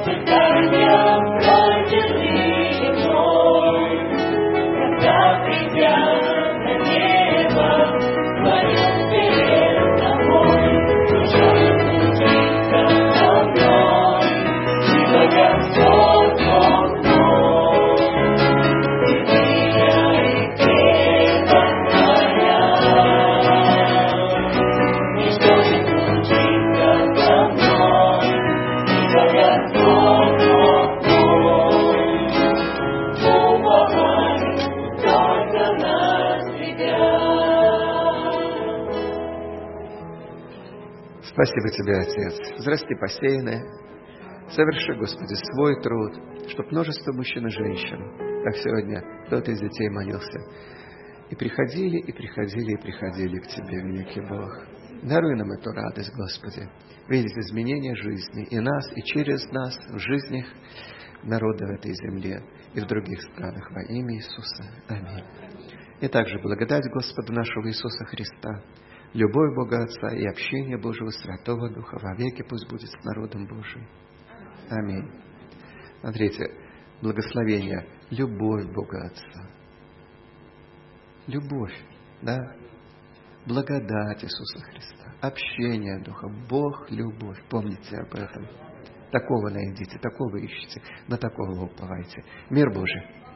Спасибо Тебе, Отец. Взрасти посеянное. Соверши, Господи, свой труд, чтоб множество мужчин и женщин, как сегодня кто-то из детей молился, и приходили, и приходили, и приходили к Тебе, великий Бог. Даруй нам эту радость, Господи, видеть изменения жизни и нас, и через нас в жизнях народа в этой земле и в других странах во имя Иисуса. Аминь. И также благодать Господа нашего Иисуса Христа, любовь Бога Отца и общение Божьего Святого Духа вовеки пусть будет с народом Божиим. Аминь. Смотрите, благословение, любовь Бога Отца. Любовь, да? Благодать Иисуса Христа, общение Духа, Бог, любовь. Помните об этом. Такого найдите, такого ищите, на такого уповайте. Мир Божий.